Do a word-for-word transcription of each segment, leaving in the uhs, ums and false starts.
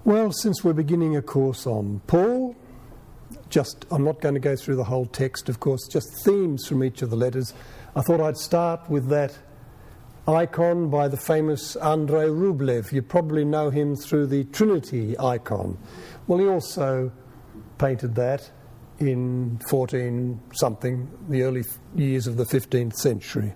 Well, since we're beginning a course on Paul, just I'm not going to go through the whole text, of course, just themes from each of the letters. I thought I'd start with that icon by the famous Andrei Rublev. You probably know him through the Trinity icon. Well, he also painted that in fourteen something, the early years of the fifteenth century.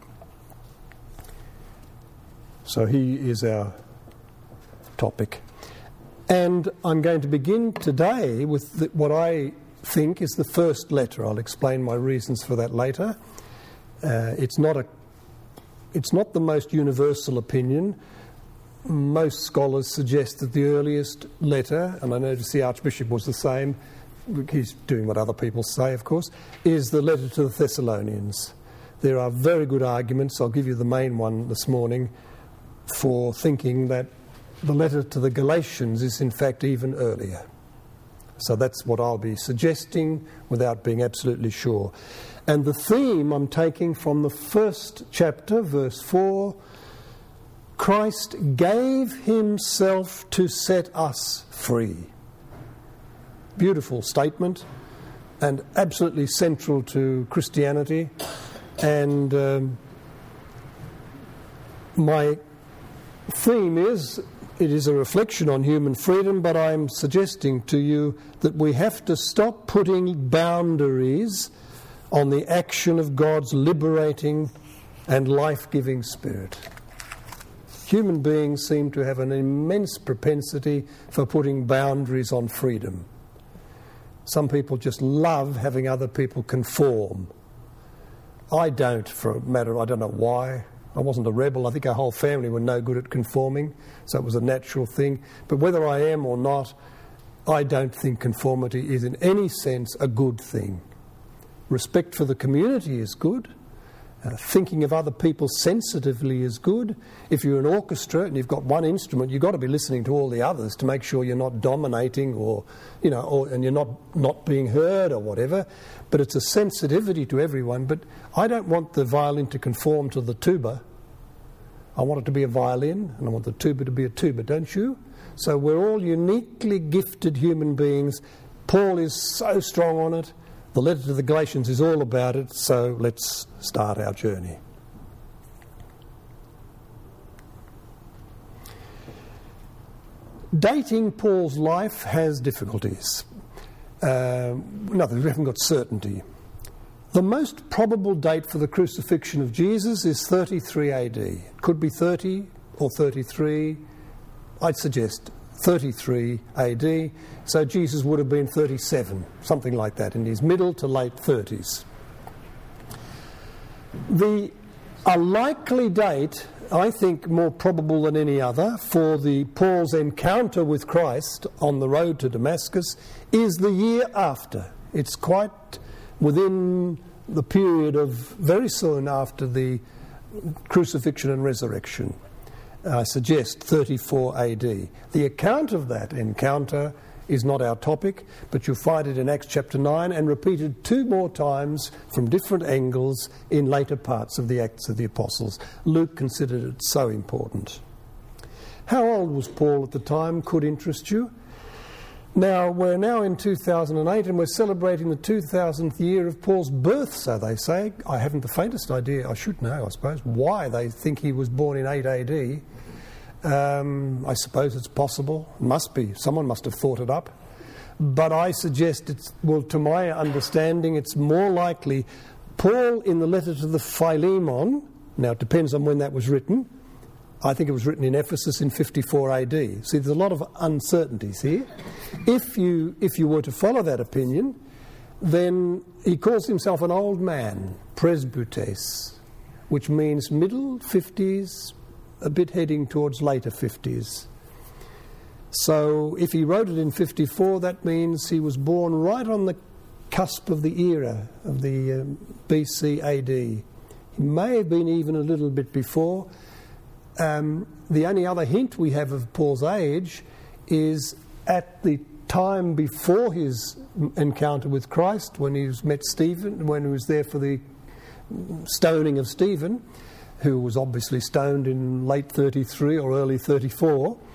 So he is our topic. And I'm going to begin today with the, what I think is the first letter. I'll explain my reasons for that later. Uh, it's not a, it's not the most universal opinion. Most scholars suggest that the earliest letter, and I notice the Archbishop was the same, he's doing what other people say, of course, is the letter to the Thessalonians. There are very good arguments, I'll give you the main one this morning, for thinking that the letter to the Galatians is in fact even earlier. So that's what I'll be suggesting without being absolutely sure. And the theme I'm taking from the first chapter, verse four, Christ gave himself to set us free. Beautiful statement and absolutely central to Christianity. And um, my theme is, it is a reflection on human freedom, but I'm suggesting to you that we have to stop putting boundaries on the action of God's liberating and life-giving Spirit. Human beings seem to have an immense propensity for putting boundaries on freedom. Some people just love having other people conform. I don't, for a matter, I don't know why. I wasn't a rebel. I think our whole family were no good at conforming, so it was a natural thing. But whether I am or not, I don't think conformity is in any sense a good thing. Respect for the community is good. Uh, thinking of other people sensitively is good. If you're an orchestra and you've got one instrument, you've got to be listening to all the others to make sure you're not dominating or, you know, or, and you're not, not being heard or whatever. But it's a sensitivity to everyone. But I don't want the violin to conform to the tuba. I want it to be a violin, and I want the tuba to be a tuba, don't you? So we're all uniquely gifted human beings. Paul is so strong on it. The letter to the Galatians is all about it, so let's start our journey. Dating Paul's life has difficulties. Uh, nothing, we haven't got certainty. The most probable date for the crucifixion of Jesus is thirty-three A D. It could be thirty or thirty-three. I'd suggest thirty-three A D, so Jesus would have been thirty-seven, something like that, in his middle to late thirties. The a likely date, I think more probable than any other, for the Paul's encounter with Christ on the road to Damascus is the year after. It's quite within the period of very soon after the crucifixion and resurrection. I suggest thirty-four A D. The account of that encounter is not our topic, but you'll find it in Acts chapter nine and repeated two more times from different angles in later parts of the Acts of the Apostles. Luke considered it so important. How old was Paul at the time could interest you. Now, we're now in two thousand eight and we're celebrating the two thousandth year of Paul's birth, so they say. I haven't the faintest idea, I should know, I suppose, why they think he was born in eight A D. Um, I suppose it's possible. It must be. Someone must have thought it up. But I suggest it's, well, to my understanding, it's more likely Paul in the letter to the Philemon, now it depends on when that was written. I think it was written in Ephesus in fifty-four A D. See, there's a lot of uncertainties here. If you, if you were to follow that opinion, then he calls himself an old man, presbytes, which means middle fifties, a bit heading towards later fifties. So if he wrote it in fifty-four, that means he was born right on the cusp of the era of the um, B C A D. He may have been even a little bit before. Um, the only other hint we have of Paul's age is at the time before his encounter with Christ, when he was met Stephen, when he was there for the stoning of Stephen, who was obviously stoned in late thirty-three or early thirty-four.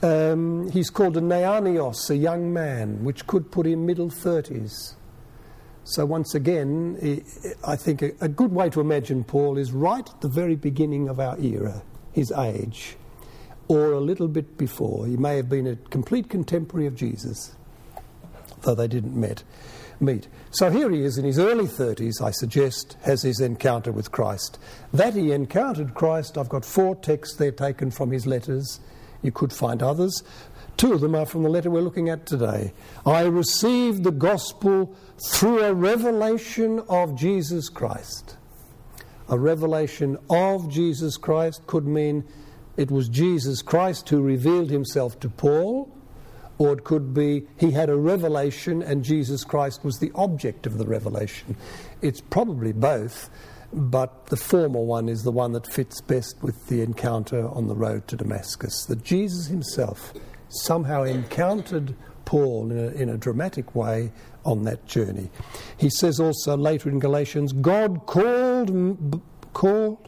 Um, he's called a neanios, a young man, which could put him middle thirties. So once again, I think a, a good way to imagine Paul is right at the very beginning of our era, his age, or a little bit before. He may have been a complete contemporary of Jesus, though they didn't met, meet. So here he is in his early thirties, I suggest, has his encounter with Christ. That he encountered Christ, I've got four texts there taken from his letters. You could find others. Two of them are from the letter we're looking at today. I received the gospel through a revelation of Jesus Christ. A revelation of Jesus Christ could mean it was Jesus Christ who revealed himself to Paul, or it could be he had a revelation and Jesus Christ was the object of the revelation. It's probably both, but the former one is the one that fits best with the encounter on the road to Damascus. That Jesus himself somehow encountered Paul in a, in a dramatic way on that journey. He says also later in Galatians, God called, called,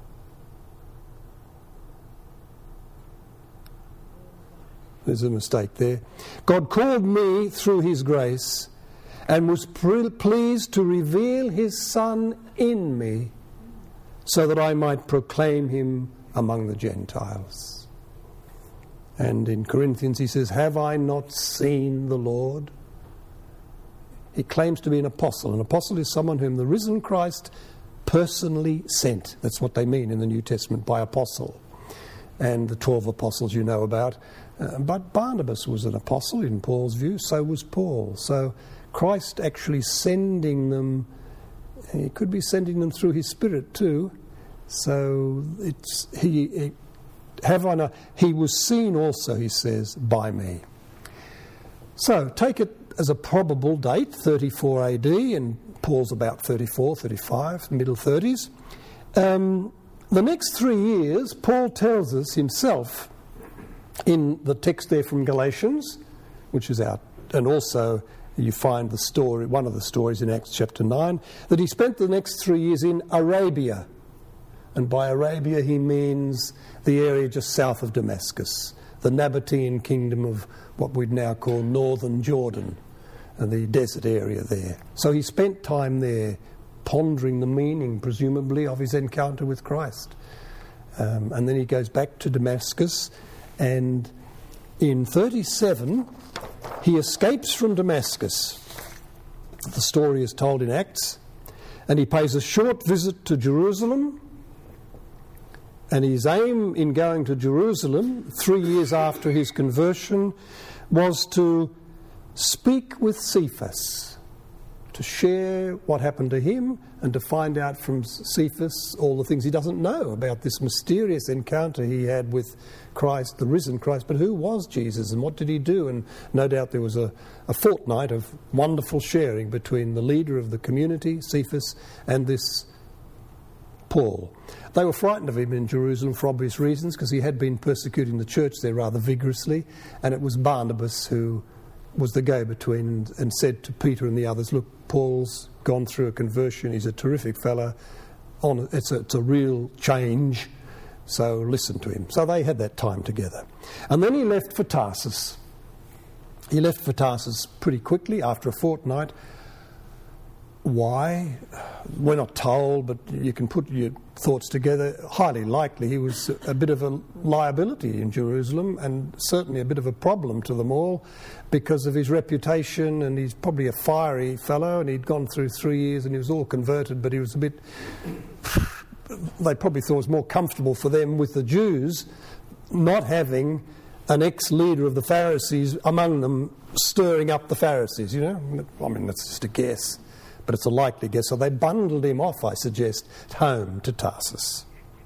there's a mistake there. God called me through his grace and was pre- pleased to reveal his Son in me so that I might proclaim him among the Gentiles. And in Corinthians he says, have I not seen the Lord? He claims to be an apostle. An apostle is someone whom the risen Christ personally sent. That's what they mean in the New Testament by apostle. And the twelve apostles you know about. Uh, but Barnabas was an apostle in Paul's view, so was Paul. So Christ actually sending them, he could be sending them through his Spirit too. So it's he, he have I not, he was seen also, he says, by me. So take it as a probable date, thirty-four A D, and Paul's about thirty-four, thirty-five, middle thirties. Um, the next three years, Paul tells us himself in the text there from Galatians, which is out, and also you find the story, one of the stories in Acts chapter nine, that he spent the next three years in Arabia. And by Arabia he means the area just south of Damascus, the Nabatean kingdom of what we'd now call northern Jordan, and the desert area there. So he spent time there pondering the meaning, presumably, of his encounter with Christ. Um, and then he goes back to Damascus, and in thirty-seven he escapes from Damascus. The story is told in Acts, and he pays a short visit to Jerusalem. And his aim in going to Jerusalem, three years after his conversion, was to speak with Cephas, to share what happened to him and to find out from Cephas all the things he doesn't know about this mysterious encounter he had with Christ, the risen Christ. But who was Jesus and what did he do? And no doubt there was a, a fortnight of wonderful sharing between the leader of the community, Cephas, and this Paul. They were frightened of him in Jerusalem for obvious reasons, because he had been persecuting the church there rather vigorously, and it was Barnabas who was the go-between and, and said to Peter and the others, look, Paul's gone through a conversion, he's a terrific fella, on, it's, a, it's a real change, so listen to him. So they had that time together. And then he left for Tarsus. He left for Tarsus pretty quickly after a fortnight. Why? We're not told, but you can put your thoughts together. Highly likely he was a bit of a liability in Jerusalem, and certainly a bit of a problem to them all because of his reputation, and he's probably a fiery fellow, and he'd gone through three years and he was all converted, but he was a bit... They probably thought it was more comfortable for them with the Jews not having an ex-leader of the Pharisees among them stirring up the Pharisees, you know? I mean, that's just a guess. But it's a likely guess. So they bundled him off, I suggest, home to Tarsus.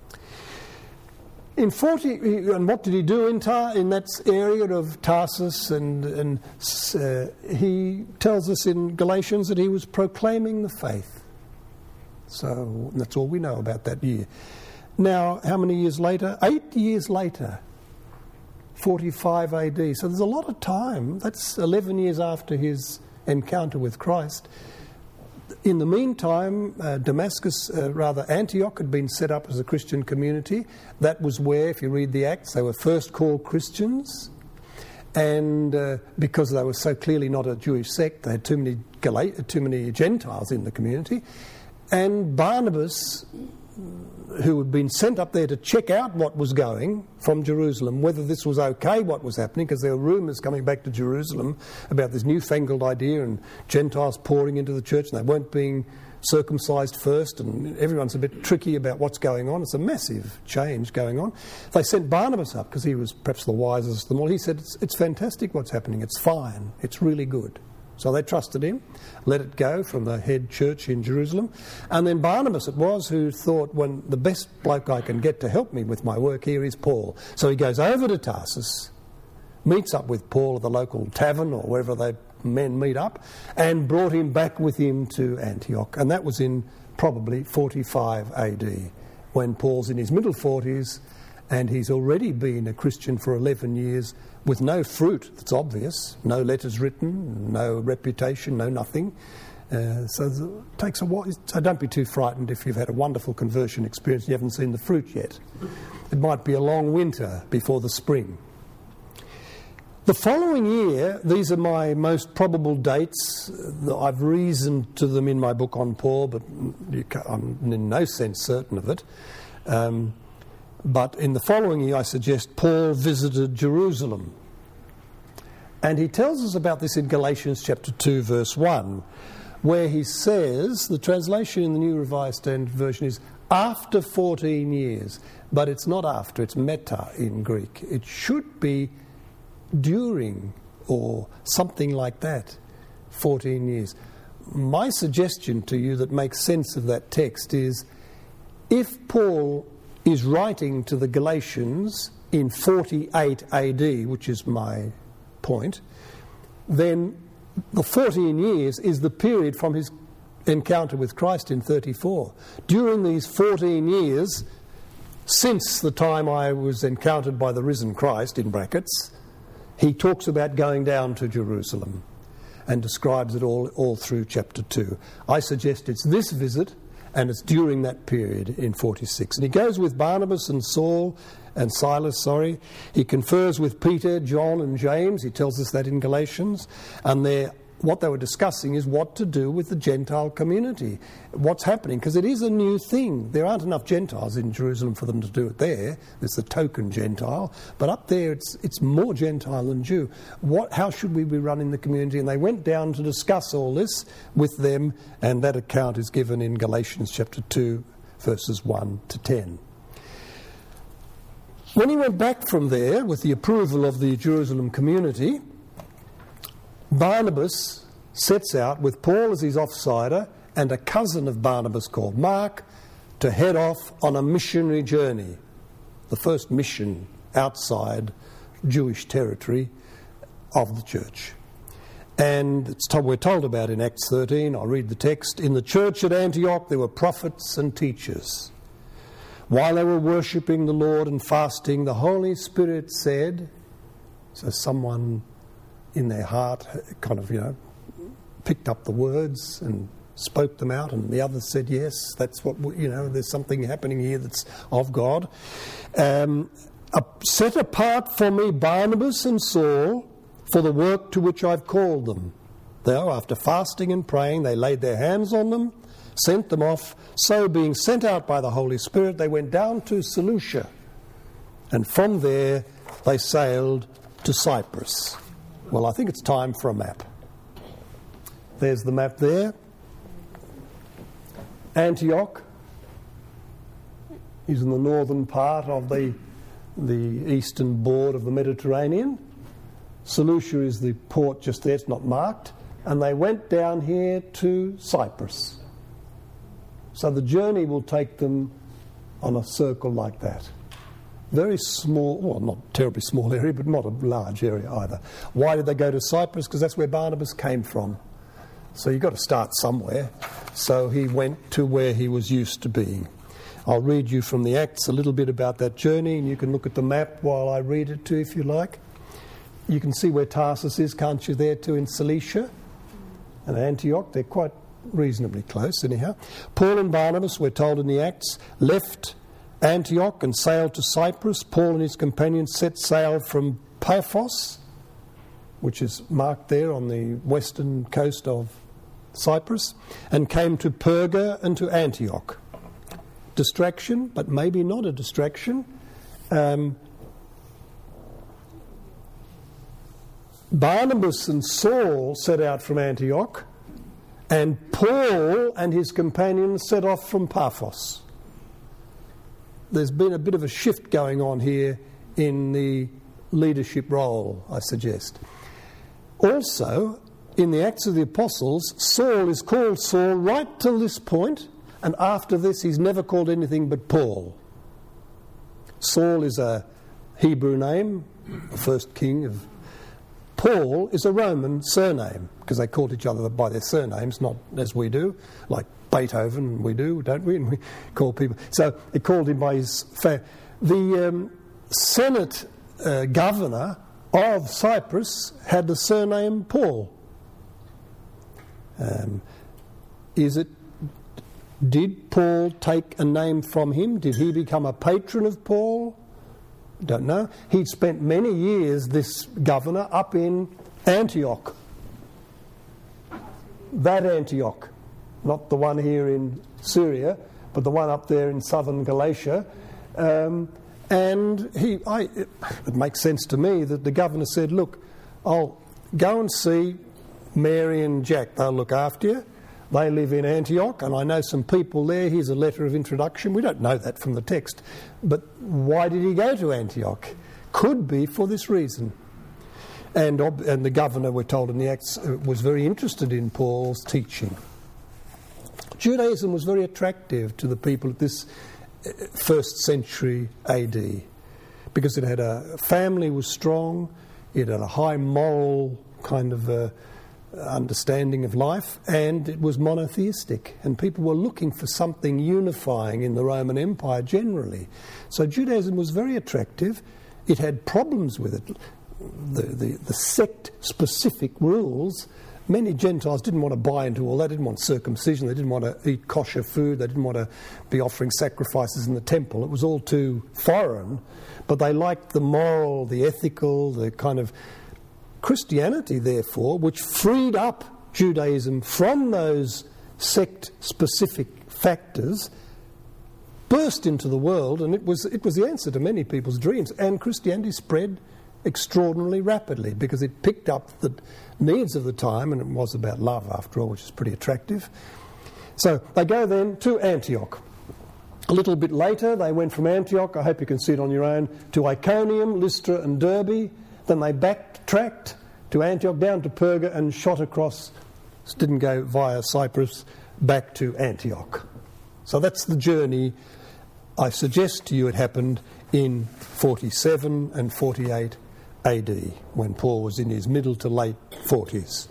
In forty, and what did he do in Tar, in that area of Tarsus? And, and uh, he tells us in Galatians that he was proclaiming the faith. So that's all we know about that year. Now, how many years later? Eight years later, forty-five A D. So there's a lot of time. That's eleven years after his encounter with Christ. In the meantime, uh, Damascus, uh, rather Antioch, had been set up as a Christian community. That was where, if you read the Acts, they were first called Christians. and uh, because they were so clearly not a Jewish sect, they had too many Gal- too many Gentiles in the community. And Barnabas, who had been sent up there to check out what was going from Jerusalem, whether this was okay, what was happening, because there were rumours coming back to Jerusalem about this newfangled idea and Gentiles pouring into the church, and they weren't being circumcised first, and everyone's a bit tricky about what's going on. It's a massive change going on. They sent Barnabas up because he was perhaps the wisest of them all. He said, it's, it's fantastic what's happening. It's fine. It's really good. So they trusted him, let it go from the head church in Jerusalem. And then Barnabas it was who thought, when the best bloke I can get to help me with my work here is Paul. So he goes over to Tarsus, meets up with Paul at the local tavern or wherever they men meet up, and brought him back with him to Antioch. And that was in probably forty-five A D, when Paul's in his middle forties and he's already been a Christian for eleven years with no fruit that's obvious, no letters written, no reputation, no nothing. Uh, so it takes a while. So don't be too frightened if you've had a wonderful conversion experience and you haven't seen the fruit yet. It might be a long winter before the spring. The following year, these are my most probable dates. I've reasoned to them in my book on Paul, but I'm in no sense certain of it. Um, but in the following year, I suggest Paul visited Jerusalem. And he tells us about this in Galatians chapter two, verse one, where he says, the translation in the New Revised Standard Version is, after fourteen years. But it's not after, it's meta in Greek. It should be during or something like that, fourteen years. My suggestion to you that makes sense of that text is, if Paul is writing to the Galatians in forty-eight A D, which is my point, then the fourteen years is the period from his encounter with Christ in thirty-four. During these fourteen years, since the time I was encountered by the risen Christ, in brackets, he talks about going down to Jerusalem and describes it all, all through chapter two. I suggest it's this visit, and it's during that period in forty-six. And he goes with Barnabas and Saul and Silas, sorry. He confers with Peter, John and James. He tells us that in Galatians. And they're what they were discussing is what to do with the Gentile community. What's happening? Because it is a new thing. There aren't enough Gentiles in Jerusalem for them to do it there. There's the token Gentile. But up there it's it's more Gentile than Jew. What? How should we be running the community? And they went down to discuss all this with them, and that account is given in Galatians chapter two, verses one to ten. When he went back from there, with the approval of the Jerusalem community, Barnabas sets out with Paul as his offsider and a cousin of Barnabas called Mark to head off on a missionary journey, the first mission outside Jewish territory of the church. And it's told, we're told about in Acts thirteen, I'll read the text. In the church at Antioch there were prophets and teachers. While they were worshipping the Lord and fasting, the Holy Spirit said, so someone in their heart kind of, you know, picked up the words and spoke them out, and the others said, yes, that's what, we, you know, there's something happening here that's of God. Um, uh, set apart for me Barnabas and Saul for the work to which I've called them. Though after fasting and praying, they laid their hands on them, sent them off. So being sent out by the Holy Spirit, they went down to Seleucia, and from there they sailed to Cyprus. Well, I think it's time for a map. There's the map there. Antioch is in the northern part of the, the eastern board of the Mediterranean. Seleucia is the port just there, it's not marked. And they went down here to Cyprus. So the journey will take them on a circle like that. Very small, well, not terribly small area, but not a large area either. Why did they go to Cyprus? Because that's where Barnabas came from. So you've got to start somewhere. So he went to where he was used to being. I'll read you from the Acts a little bit about that journey, and you can look at the map while I read it too, if you like. You can see where Tarsus is, can't you, there too, in Cilicia and Antioch. They're quite reasonably close, anyhow. Paul and Barnabas, we're told in the Acts, left Antioch and sailed to Cyprus. Paul and his companions set sail from Paphos, which is marked there on the western coast of Cyprus, and came to Perga and to Antioch. Distraction, but maybe not a distraction. Um, Barnabas and Saul set out from Antioch, and Paul and his companions set off from Paphos. There's been a bit of a shift going on here in the leadership role, I suggest. Also, in the Acts of the Apostles, Saul is called Saul right till this point, and after this he's never called anything but Paul. Saul is a Hebrew name, the first king of... Paul is a Roman surname, because they called each other by their surnames, not as we do, like Beethoven we do, don't we? And we call people... So they called him by his... Fa- the um, Senate uh, governor of Cyprus had the surname Paul. Um, is it... Did Paul take a name from him? Did he become a patron of Paul? Don't know. He'd spent many years, this governor, up in Antioch. That Antioch. Not the one here in Syria, but the one up there in southern Galatia. Um, and he, I, it, it makes sense to me that the governor said, look, I'll go and see Mary and Jack. They'll look after you. They live in Antioch, and I know some people there. Here's a letter of introduction. We don't know that from the text. But why did he go to Antioch? Could be for this reason. And, and the governor, we're told in the Acts, was very interested in Paul's teaching. Judaism was very attractive to the people at this first century A D because it had a family was strong, it had a high moral kind of uh, understanding of life, and it was monotheistic, and people were looking for something unifying in the Roman Empire generally. So Judaism was very attractive. It had problems with it. The, the, the sect-specific rules, many Gentiles didn't want to buy into all that, didn't want circumcision, they didn't want to eat kosher food, they didn't want to be offering sacrifices in the temple. It was all too foreign, but they liked the moral, the ethical, the kind of Christianity, therefore, which freed up Judaism from those sect-specific factors, burst into the world, and it was it was the answer to many people's dreams. And Christianity spread extraordinarily rapidly because it picked up the needs of the time, and it was about love, after all, which is pretty attractive. So they go then to Antioch. A little bit later, they went from Antioch, I hope you can see it on your own, to Iconium, Lystra and Derbe. Then they backtracked to Antioch, down to Perga, and shot across, didn't go via Cyprus, back to Antioch. So that's the journey. I suggest to you it happened in forty-seven and forty-eight A D, when Paul was in his middle to late forties.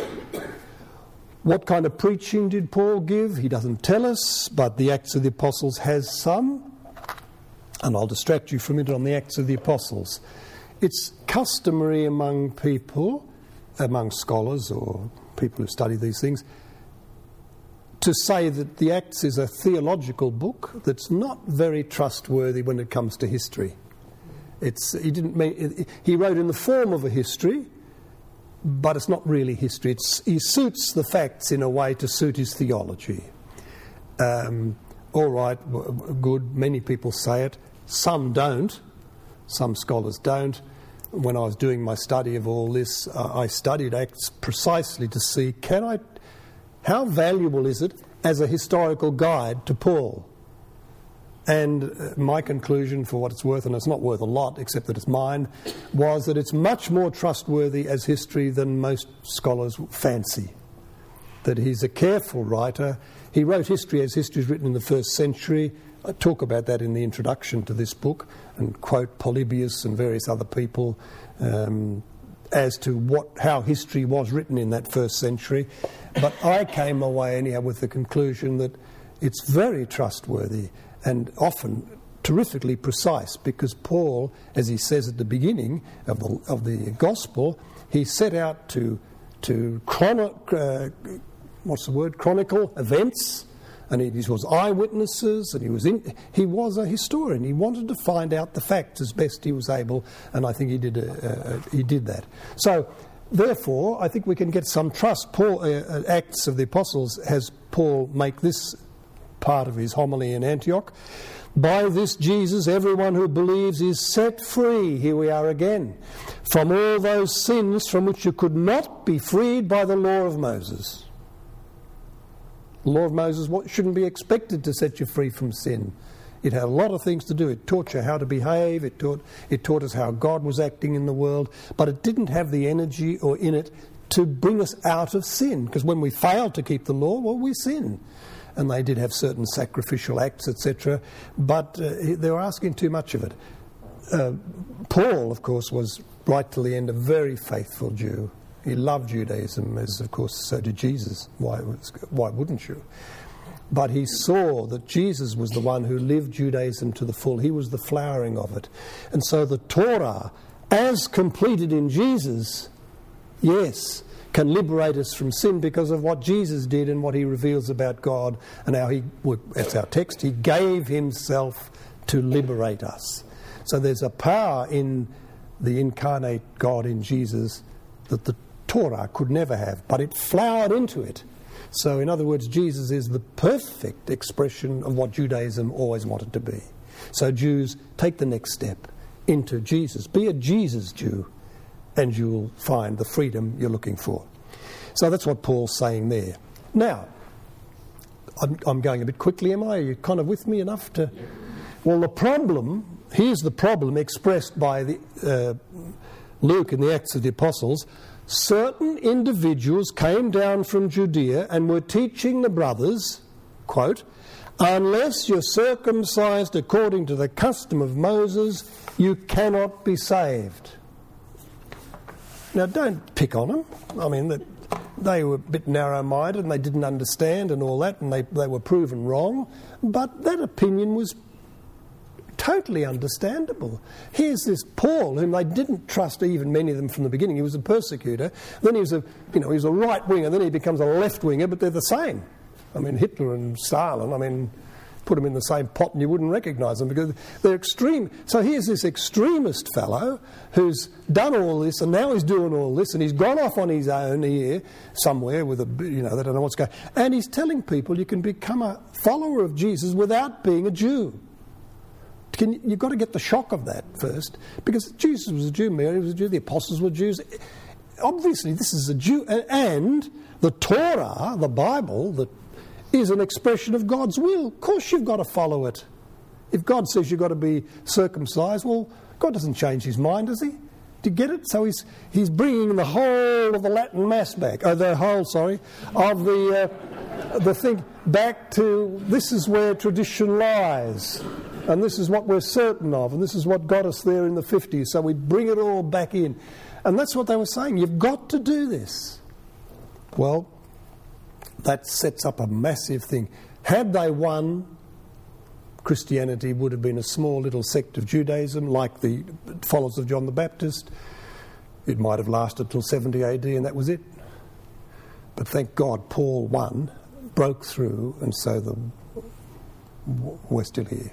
What kind of preaching did Paul give? He doesn't tell us, but the Acts of the Apostles has some, and I'll distract you from it on the Acts of the Apostles. It's customary among people, among scholars or people who study these things, to say that the Acts is a theological book that's not very trustworthy when it comes to history. It's he didn't mean, he wrote in the form of a history, but it's not really history. It's, he suits the facts in a way to suit his theology. Um, all right, good. Many people say it. Some don't. Some scholars don't. When I was doing my study of all this, uh, I studied Acts precisely to see, can I, how valuable is it as a historical guide to Paul? And uh, my conclusion, for what it's worth, and it's not worth a lot except that it's mine, was that it's much more trustworthy as history than most scholars fancy. That he's a careful writer. He wrote history as history is written in the first century. I talk about that in the introduction to this book and quote Polybius and various other people um, as to what how history was written in that first century. But I came away anyhow with the conclusion that it's very trustworthy and often terrifically precise, because Paul, as he says at the beginning of the, of the Gospel, he set out to, to chrono, uh, what's the word, chronicle events. And he, he was eyewitnesses, and he was in, he was a historian. He wanted to find out the facts as best he was able, and I think he did a, a, he did that. So therefore, I think we can get some trust. Paul, uh, Acts of the Apostles has Paul make this part of his homily in Antioch. By this Jesus, everyone who believes is set free, here we are again, from all those sins from which you could not be freed by the law of Moses. The law of Moses shouldn't be expected to set you free from sin. It had a lot of things to do. It taught you how to behave. It taught, it taught us how God was acting in the world. But it didn't have the energy or in it to bring us out of sin. Because when we failed to keep the law, well, we sin. And they did have certain sacrificial acts, et cetera. But uh, they were asking too much of it. Uh, Paul, of course, was right till the end a very faithful Jew. He loved Judaism, as of course so did Jesus. Why, why wouldn't you? But he saw that Jesus was the one who lived Judaism to the full. He was the flowering of it. And so the Torah, as completed in Jesus, yes, can liberate us from sin because of what Jesus did and what he reveals about God and how he, that's our text, he gave himself to liberate us. So there's a power in the incarnate God in Jesus that the Torah could never have, but it flowered into it. So in other words, Jesus is the perfect expression of what Judaism always wanted to be. So Jews, take the next step into Jesus. Be a Jesus Jew, and you will find the freedom you're looking for. So that's what Paul's saying there. Now, I'm, I'm going a bit quickly, am I? Are you kind of with me enough to... Well, the problem, here's the problem expressed by the, uh, Luke in the Acts of the Apostles. Certain individuals came down from Judea and were teaching the brothers, quote, unless you're circumcised according to the custom of Moses, you cannot be saved. Now, don't pick on them. I mean, that they were a bit narrow-minded and they didn't understand and all that, and they, they were proven wrong. But that opinion was totally understandable. Here's this Paul, whom they didn't trust, even many of them from the beginning. He was a persecutor. Then he was a, you know, he was a right winger. Then he becomes a left winger, but they're the same. I mean, Hitler and Stalin. I mean, put them in the same pot and you wouldn't recognise them because they're extreme. So here's this extremist fellow who's done all this and now he's doing all this and he's gone off on his own here somewhere with a, you know, they don't know what's going. And he's telling people you can become a follower of Jesus without being a Jew. Can, you've got to get the shock of that first, because Jesus was a Jew, Mary was a Jew, the apostles were Jews. Obviously, this is a Jew, and the Torah, the Bible, that is an expression of God's will. Of course, you've got to follow it. If God says you've got to be circumcised, well, God doesn't change his mind, does he? Do you get it? So he's he's bringing the whole of the Latin Mass back, oh, the whole, sorry, of the uh, the thing back to this is where tradition lies. And this is what we're certain of, and this is what got us there in the fifties. So we bring it all back in. And that's what they were saying. You've got to do this. Well, that sets up a massive thing. Had they won, Christianity would have been a small little sect of Judaism, like the followers of John the Baptist. It might have lasted till seventy A D, and that was it. But thank God Paul won, broke through, and so the, we're still here.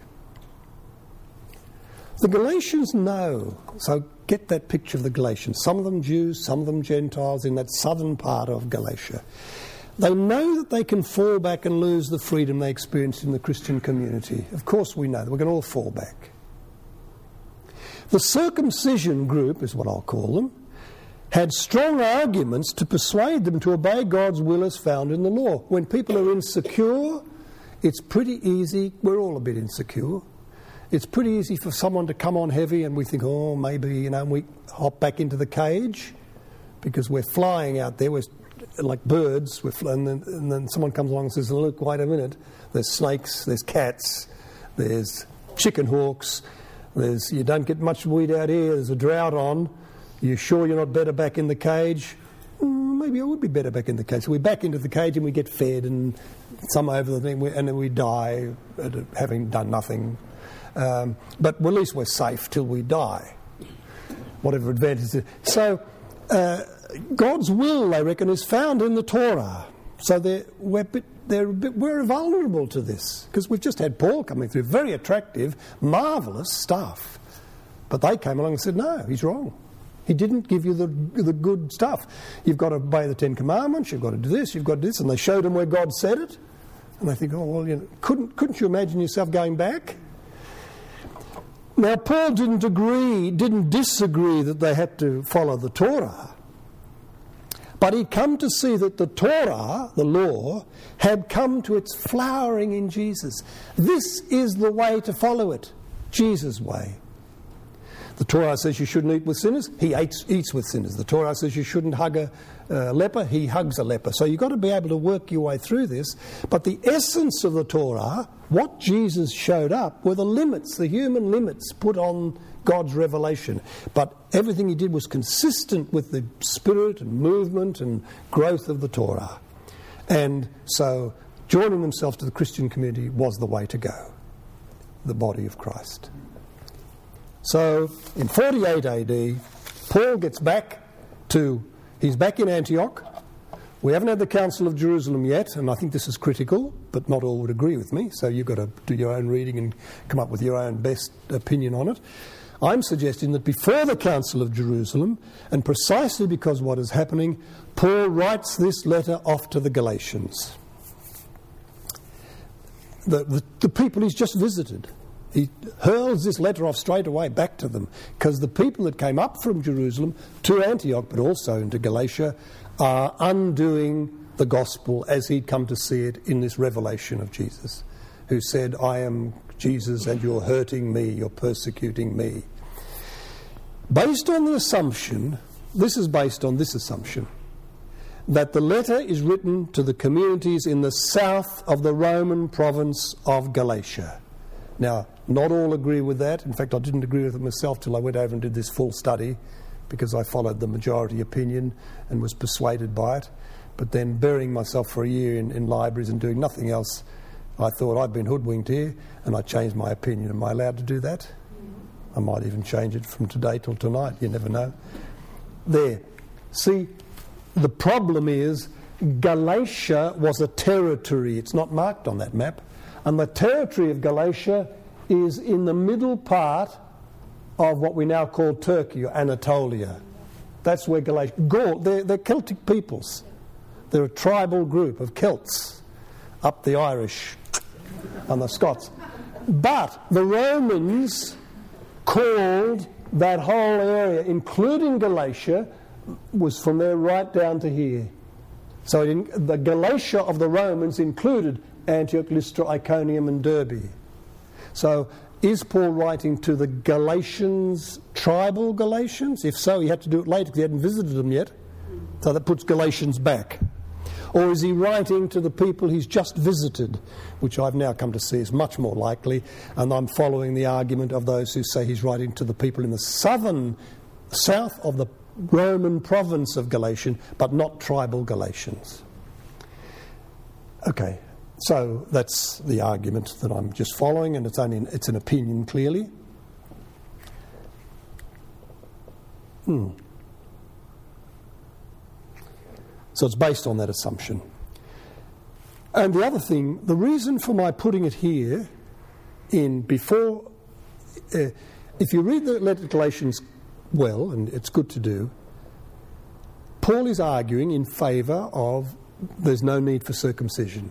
The Galatians know, so get that picture of the Galatians. Some of them Jews, some of them Gentiles in that southern part of Galatia. They know that they can fall back and lose the freedom they experienced in the Christian community. Of course we know that. We can all fall back. The circumcision group, is what I'll call them, had strong arguments to persuade them to obey God's will as found in the law. When people are insecure, it's pretty easy. We're all a bit insecure. It's pretty easy for someone to come on heavy and we think, oh, maybe, you know, we hop back into the cage because we're flying out there. We're like birds. We're fl- and, then, and then someone comes along and says, look, wait a minute. There's snakes, there's cats, there's chicken hawks, there's you don't get much weed out here, there's a drought on. You sure you're not better back in the cage? Mm, maybe I would be better back in the cage. So we're back into the cage and we get fed and some over the thing and then we die having done nothing. Um, but well, at least we're safe till we die, whatever advantage it is. So uh, God's will, I reckon, is found in the Torah. So they're, we're, bit, they're a bit, we're vulnerable to this because we've just had Paul coming through, very attractive, marvellous stuff. But they came along and said, no, he's wrong. He didn't give you the the good stuff. You've got to obey the Ten Commandments, you've got to do this, you've got to do this. And they showed them where God said it. And they think, oh, well, you know, couldn't, couldn't you imagine yourself going back? Now, Paul didn't agree, didn't disagree that they had to follow the Torah. But he'd come to see that the Torah, the law, had come to its flowering in Jesus. This is the way to follow it, Jesus' way. The Torah says you shouldn't eat with sinners. He eats, eats with sinners. The Torah says you shouldn't hug a uh, leper. He hugs a leper. So you've got to be able to work your way through this. But the essence of the Torah, what Jesus showed up, were the limits, the human limits put on God's revelation. But everything he did was consistent with the spirit and movement and growth of the Torah. And so joining themselves to the Christian community was the way to go, the body of Christ. So in forty-eight A D, Paul gets back to, he's back in Antioch. We haven't had the Council of Jerusalem yet, and I think this is critical, but not all would agree with me, so you've got to do your own reading and come up with your own best opinion on it. I'm suggesting that before the Council of Jerusalem, and precisely because what is happening, Paul writes this letter off to the Galatians. The, the, the people he's just visited. He hurls this letter off straight away back to them, because the people that came up from Jerusalem to Antioch, but also into Galatia, are undoing the gospel as he'd come to see it in this revelation of Jesus, who said, I am Jesus and you're hurting me, you're persecuting me. Based on the assumption, this is based on this assumption, that the letter is written to the communities in the south of the Roman province of Galatia. Now, not all agree with that. In fact, I didn't agree with it myself till I went over and did this full study, because I followed the majority opinion and was persuaded by it. But then, burying myself for a year in, in libraries and doing nothing else, I thought I'd been hoodwinked here, and I changed my opinion. Am I allowed to do that? I might even change it from today till tonight. You never know. There. See, the problem is Galatia was a territory. It's not marked on that map. And the territory of Galatia is in the middle part of what we now call Turkey or Anatolia. That's where Galatia... Gaul, they're, they're Celtic peoples. They're a tribal group of Celts, up the Irish and the Scots. But the Romans called that whole area, including Galatia, was from there right down to here. So in, the Galatia of the Romans included Antioch, Lystra, Iconium and Derbe. So is Paul writing to the Galatians, tribal Galatians? If so, he had to do it later because he hadn't visited them yet. So that puts Galatians back. Or is he writing to the people he's just visited, which I've now come to see is much more likely, and I'm following the argument of those who say he's writing to the people in the southern, south of the Roman province of Galatia, but not tribal Galatians. Okay, so that's the argument that I'm just following, and it's only it's an opinion clearly. Hmm. So it's based on that assumption. And the other thing, the reason for my putting it here in before, uh, if you read the letter to Galatians well, and it's good to do, Paul is arguing in favour of there's no need for circumcision.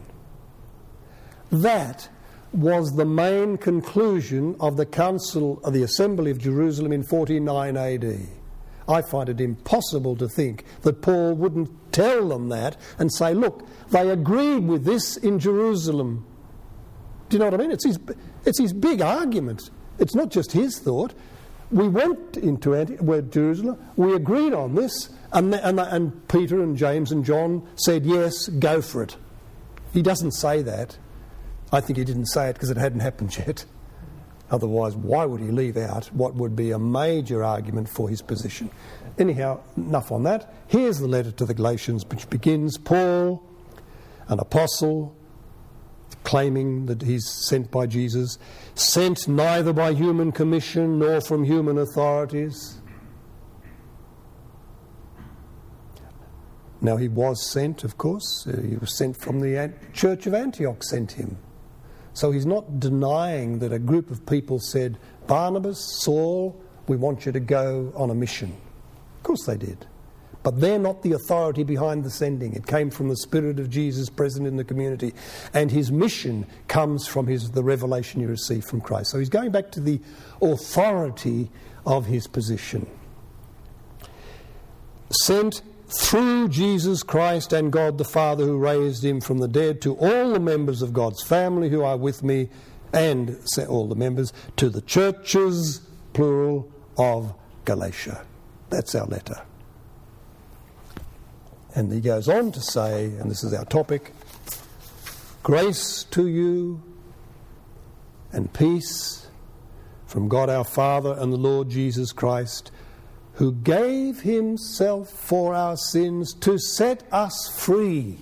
That was the main conclusion of the Council of the Assembly of Jerusalem in forty-nine A D. I find it impossible to think that Paul wouldn't tell them that and say, look, they agreed with this in Jerusalem. Do you know what I mean? It's his, it's his big argument. It's not just his thought. We went into Antioch, Jerusalem, we agreed on this, and, the, and, the, and Peter and James and John said, yes, go for it. He doesn't say that. I think he didn't say it because it hadn't happened yet. Otherwise, why would he leave out what would be a major argument for his position? Anyhow, enough on that. Here's the letter to the Galatians, which begins, Paul, an apostle, claiming that he's sent by Jesus, sent neither by human commission nor from human authorities. Now, he was sent, of course. He was sent from the Church of Antioch, sent him. So he's not denying that a group of people said, Barnabas, Saul, we want you to go on a mission. course they did. But they're not the authority behind the sending. It came from the Spirit of Jesus present in the community. And his mission comes from his the revelation he received from Christ. So he's going back to the authority of his position. Sent through Jesus Christ and God the Father who raised him from the dead, to all the members of God's family who are with me, and all the members, to the churches, plural, of Galatia. That's our letter. And he goes on to say, and this is our topic, grace to you and peace from God our Father and the Lord Jesus Christ, who gave himself for our sins to set us free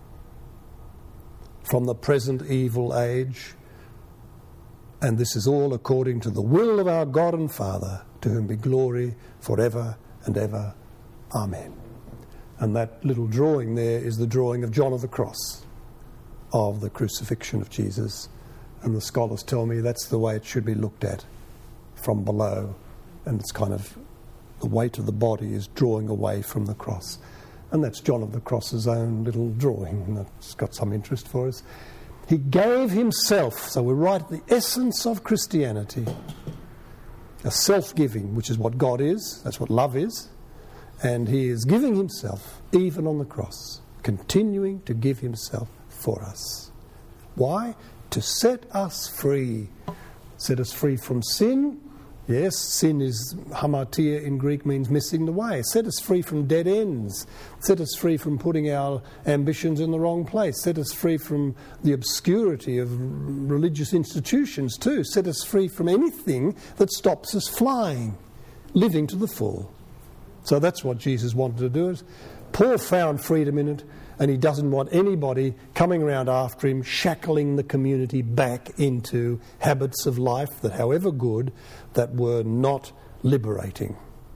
from the present evil age. And this is all according to the will of our God and Father, to whom be glory forever and ever. Amen. And that little drawing there is the drawing of John of the Cross, of the crucifixion of Jesus. And the scholars tell me that's the way it should be looked at, from below. And it's kind of, the weight of the body is drawing away from the cross. And that's John of the Cross's own little drawing, and that's got some interest for us. He gave himself, so we're right at the essence of Christianity, a self-giving, which is what God is, that's what love is. And he is giving himself, even on the cross, continuing to give himself for us. Why? To set us free. Set us free from sin. Yes, sin is, hamartia in Greek, means missing the way. Set us free from dead ends. Set us free from putting our ambitions in the wrong place. Set us free from the obscurity of religious institutions too. Set us free from anything that stops us flying, living to the full. So that's what Jesus wanted to do. Paul found freedom in it, and he doesn't want anybody coming around after him, shackling the community back into habits of life that, however good, that were not liberating.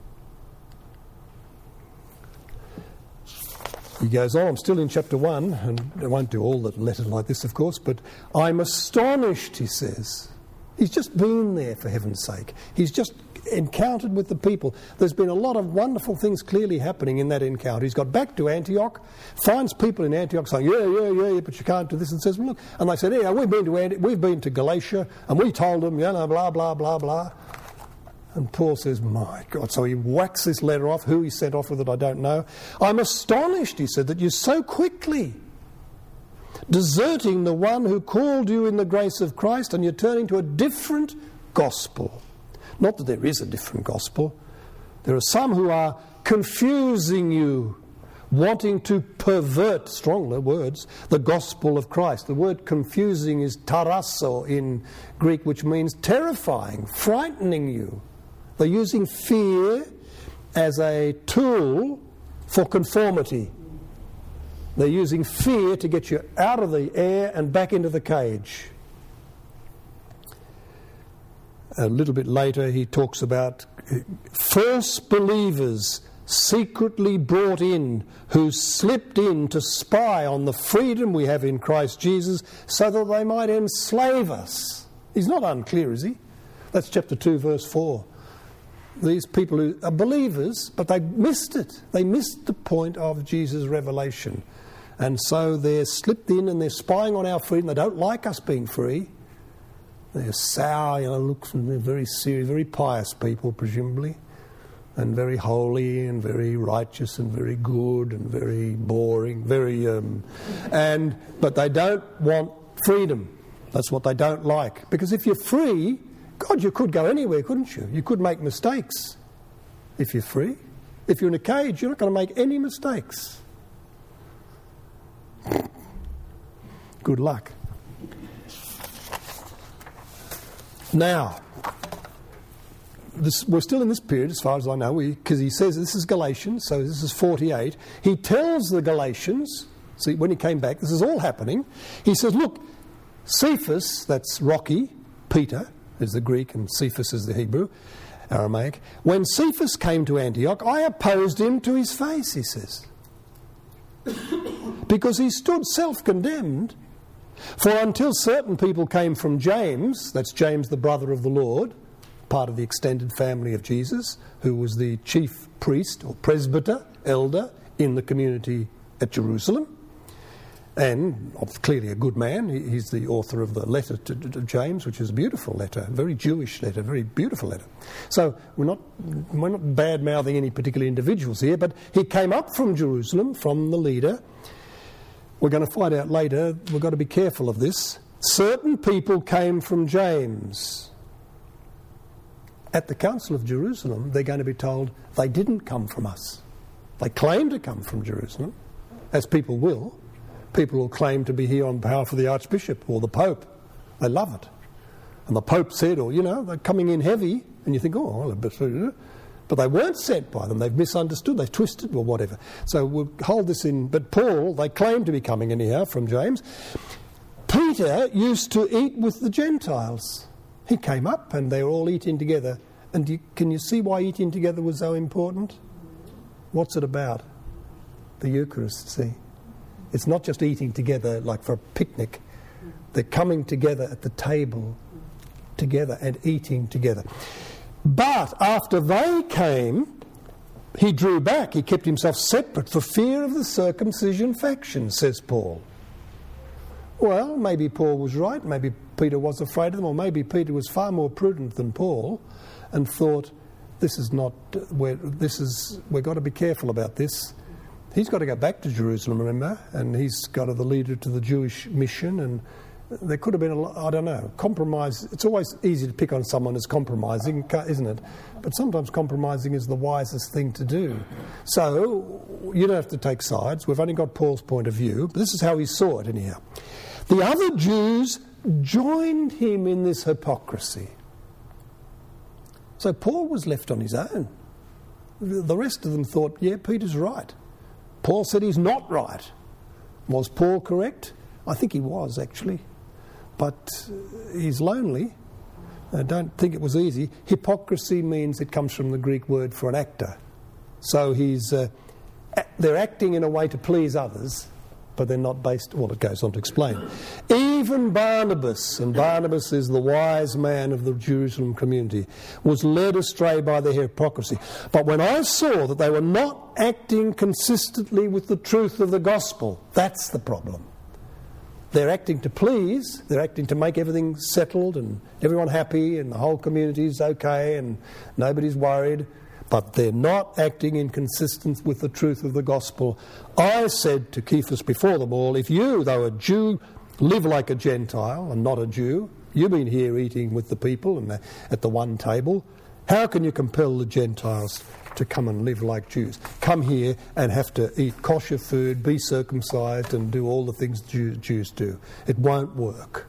He goes on, I'm still in chapter one, and I won't do all the letters like this, of course, but I'm astonished, he says. He's just been there, for heaven's sake. He's just encountered with the people. There's been a lot of wonderful things clearly happening in that encounter. He's got back to Antioch, finds people in Antioch saying, yeah, yeah, yeah, but you can't do this, and says, well, look. And they said, yeah, we've been to Antioch, we've been to Galatia, and we told them, you know, blah, blah, blah, blah. And Paul says, my God. So he whacks this letter off. Who he sent off with it, I don't know. I'm astonished, he said, that you so quickly, deserting the one who called you in the grace of Christ, and you're turning to a different gospel. Not that there is a different gospel. There are some who are confusing you, wanting to pervert, stronger words, the gospel of Christ. The word confusing is tarasso in Greek, which means terrifying, frightening you. They're using fear as a tool for conformity. They're using fear to get you out of the air and back into the cage. A little bit later, he talks about false believers secretly brought in, who slipped in to spy on the freedom we have in Christ Jesus, so that they might enslave us. He's not unclear, is he? That's chapter two, verse four. These people who are believers, but they missed it. They missed the point of Jesus' revelation. And so they're slipped in and they're spying on our freedom. They don't like us being free. They're sour, you know, looks, they're very serious, very pious people, presumably, and very holy and very righteous and very good and very boring, very, um, and but they don't want freedom. That's what they don't like. Because if you're free, God, you could go anywhere, couldn't you? You could make mistakes if you're free. If you're in a cage, you're not going to make any mistakes. Good luck. Now, this, we're still in this period, as far as I know, because he says this is Galatians, so this is forty-eight. He tells the Galatians, see, when he came back, this is all happening. He says, look, Cephas, that's Rocky, Peter is the Greek, and Cephas is the Hebrew, Aramaic. When Cephas came to Antioch, I opposed him to his face, he says. Because he stood self-condemned. For until certain people came from James, that's James the brother of the Lord, part of the extended family of Jesus, who was the chief priest or presbyter, elder in the community at Jerusalem, and clearly a good man. He's the author of the letter to, to James, which is a beautiful letter, a very Jewish letter, a very beautiful letter. So we're not we're not bad-mouthing any particular individuals here, but he came up from Jerusalem, from the leader. We're going to find out later, we've got to be careful of this. Certain people came from James. At the Council of Jerusalem, they're going to be told they didn't come from us. They claim to come from Jerusalem, as people will. People will claim to be here on behalf of the Archbishop or the Pope. They love it. And the Pope said, or, you know, they're coming in heavy, and you think, oh, well, a bit, but they weren't sent by them. They've misunderstood, they've twisted, or whatever. So we'll hold this in. But Paul, they claim to be coming anyhow from James. Peter used to eat with the Gentiles. He came up and they were all eating together. And you, can you see why eating together was so important? What's it about? The Eucharist, see? It's not just eating together like for a picnic. They're coming together at the table together and eating together. But after they came, he drew back. He kept himself separate for fear of the circumcision faction, says Paul. Well, maybe Paul was right. Maybe Peter was afraid of them. Or maybe Peter was far more prudent than Paul and thought, this is not, where this is, we've got to be careful about this. He's got to go back to Jerusalem, remember, and he's got to the leader to the Jewish mission, and there could have been, a, I don't know, compromise. It's always easy to pick on someone as compromising, isn't it? But sometimes compromising is the wisest thing to do. So you don't have to take sides. We've only got Paul's point of view, but this is how he saw it anyhow. The other Jews joined him in this hypocrisy. So Paul was left on his own. The rest of them thought, yeah, Peter's right. Paul said he's not right. Was Paul correct? I think he was, actually. But he's lonely. I don't think it was easy. Hypocrisy means it comes from the Greek word for an actor. So he's uh, they're acting in a way to please others, but they're not based... Well, it goes on to explain. Even Barnabas, and Barnabas is the wise man of the Jerusalem community, was led astray by their hypocrisy. But when I saw that they were not acting consistently with the truth of the gospel, that's the problem. They're acting to please, they're acting to make everything settled and everyone happy and the whole community's okay and nobody's worried, but they're not acting in consistence with the truth of the gospel. I said to Cephas before them all, if you, though a Jew, live like a Gentile and not a Jew, you've been here eating with the people and the, at the one table, how can you compel the Gentiles to come and live like Jews? Come here and have to eat kosher food, be circumcised and do all the things Jew, Jews do. It won't work.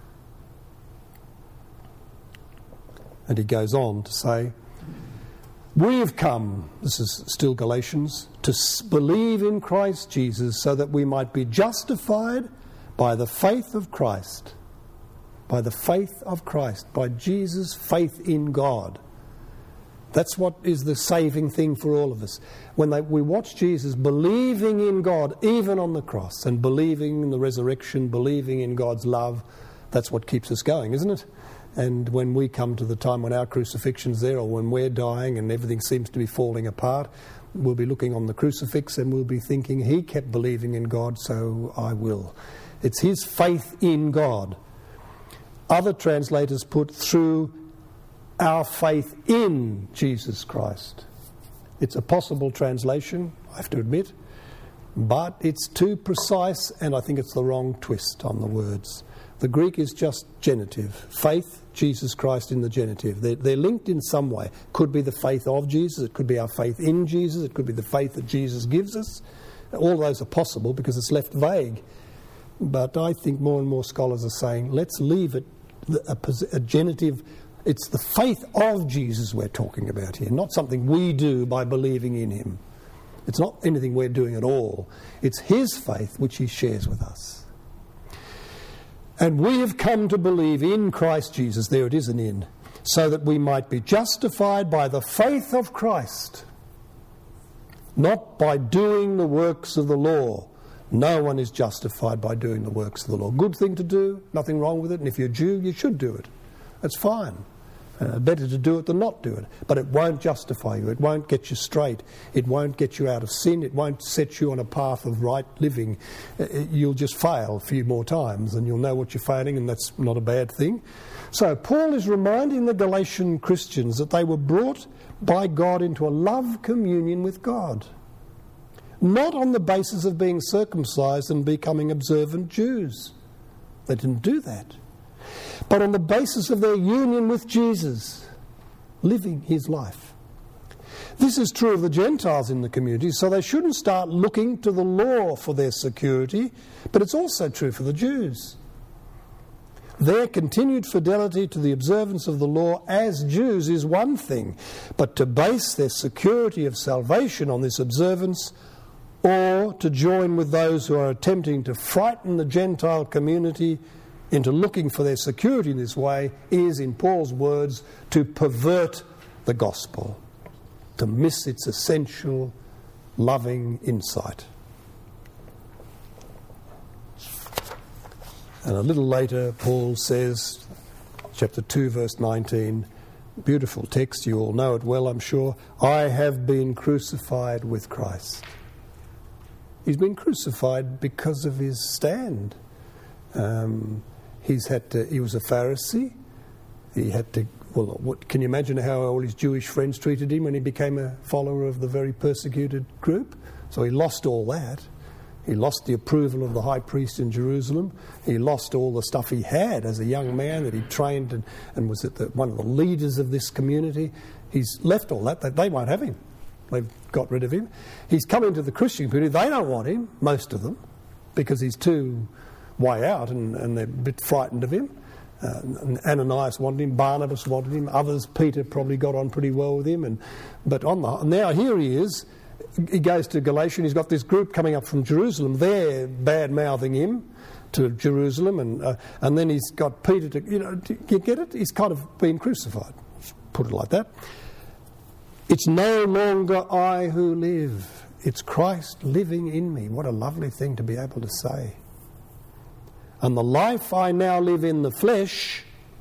And he goes on to say, we have come, this is still Galatians, to believe in Christ Jesus so that we might be justified by the faith of Christ. By the faith of Christ, by Jesus' faith in God. That's what is the saving thing for all of us. When they, we watch Jesus believing in God, even on the cross, and believing in the resurrection, believing in God's love, that's what keeps us going, isn't it? And when we come to the time when our crucifixion's there, or when we're dying and everything seems to be falling apart, we'll be looking on the crucifix and we'll be thinking, he kept believing in God, so I will. It's his faith in God. Other translators put through our faith in Jesus Christ. It's a possible translation, I have to admit, but it's too precise and I think it's the wrong twist on the words. The Greek is just genitive. Faith, Jesus Christ in the genitive. They're, they're linked in some way. Could be the faith of Jesus, it could be our faith in Jesus, it could be the faith that Jesus gives us. All those are possible because it's left vague. But I think more and more scholars are saying, let's leave it a, a genitive. It's the faith of Jesus we're talking about here, not something we do by believing in him. It's not anything we're doing at all. It's his faith which he shares with us. And we have come to believe in Christ Jesus, there it is an in, so that we might be justified by the faith of Christ, not by doing the works of the law. No one is justified by doing the works of the law. Good thing to do, nothing wrong with it, and if you're a Jew, you should do it. That's fine. Uh, better to do it than not do it. But it won't justify you. It won't get you straight. It won't get you out of sin. It won't set you on a path of right living. Uh, you'll just fail a few more times and you'll know what you're failing, and that's not a bad thing. So Paul is reminding the Galatian Christians that they were brought by God into a love communion with God. Not on the basis of being circumcised and becoming observant Jews. They didn't do that. But on the basis of their union with Jesus, living his life. This is true of the Gentiles in the community, so they shouldn't start looking to the law for their security, but it's also true for the Jews. Their continued fidelity to the observance of the law as Jews is one thing, but to base their security of salvation on this observance, or to join with those who are attempting to frighten the Gentile community into looking for their security in this way, is, in Paul's words, to pervert the gospel, to miss its essential, loving insight. And a little later, Paul says, chapter two, verse nineteen, beautiful text, you all know it well, I'm sure, I have been crucified with Christ. He's been crucified because of his stand. Um, he's had to, he was a Pharisee. He had to, well, what, can you imagine how all his Jewish friends treated him when he became a follower of the very persecuted group? So he lost all that. He lost the approval of the high priest in Jerusalem. He lost all the stuff he had as a young man that he trained and, and was at the, one of the leaders of this community. He's left all that. They, they won't have him. They've got rid of him. He's come into the Christian community. They don't want him, most of them, because he's too way out and, and they're a bit frightened of him. Uh, and Ananias wanted him, Barnabas wanted him, others, Peter probably got on pretty well with him. And but on the now here he is. He goes to Galatia and he's got this group coming up from Jerusalem. They're bad-mouthing him to Jerusalem, and uh, and then he's got Peter to, you know, do you get it? He's kind of been crucified. Put it like that. It's no longer I who live. It's Christ living in me. What a lovely thing to be able to say. And the life I now live in the flesh,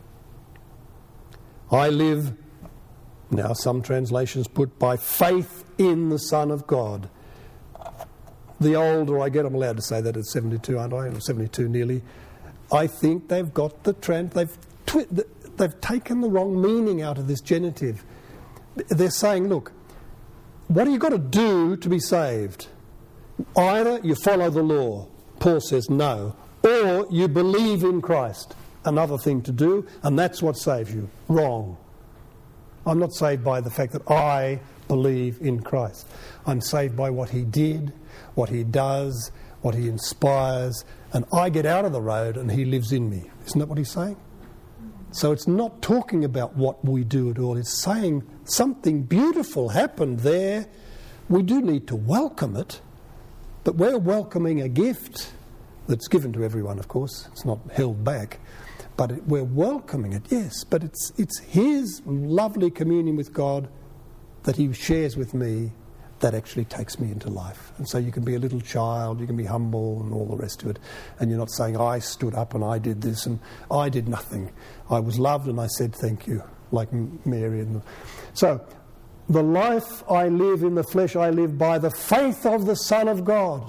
I live, now some translations put, by faith in the Son of God. The older I get, I'm allowed to say that at seventy-two, aren't I? Or seventy-two nearly. I think they've got the trend, they've, twi- they've taken the wrong meaning out of this genitive. They're saying, look, what do you got to do to be saved? Either you follow the law, Paul says no, or you believe in Christ, another thing to do, and that's what saves you. Wrong. I'm not saved by the fact that I believe in Christ. I'm saved by what he did, what he does, what he inspires, and I get out of the road and he lives in me. Isn't that what he's saying? So it's not talking about what we do at all. It's saying something beautiful happened there. We do need to welcome it, but we're welcoming a gift that's given to everyone, of course. It's not held back. But it, we're welcoming it, yes. But it's it's his lovely communion with God that he shares with me that actually takes me into life. And so you can be a little child, you can be humble and all the rest of it. And you're not saying, I stood up and I did this and I did nothing. I was loved and I said thank you, like Mary. And the... So, the life I live in the flesh, I live by the faith of the Son of God.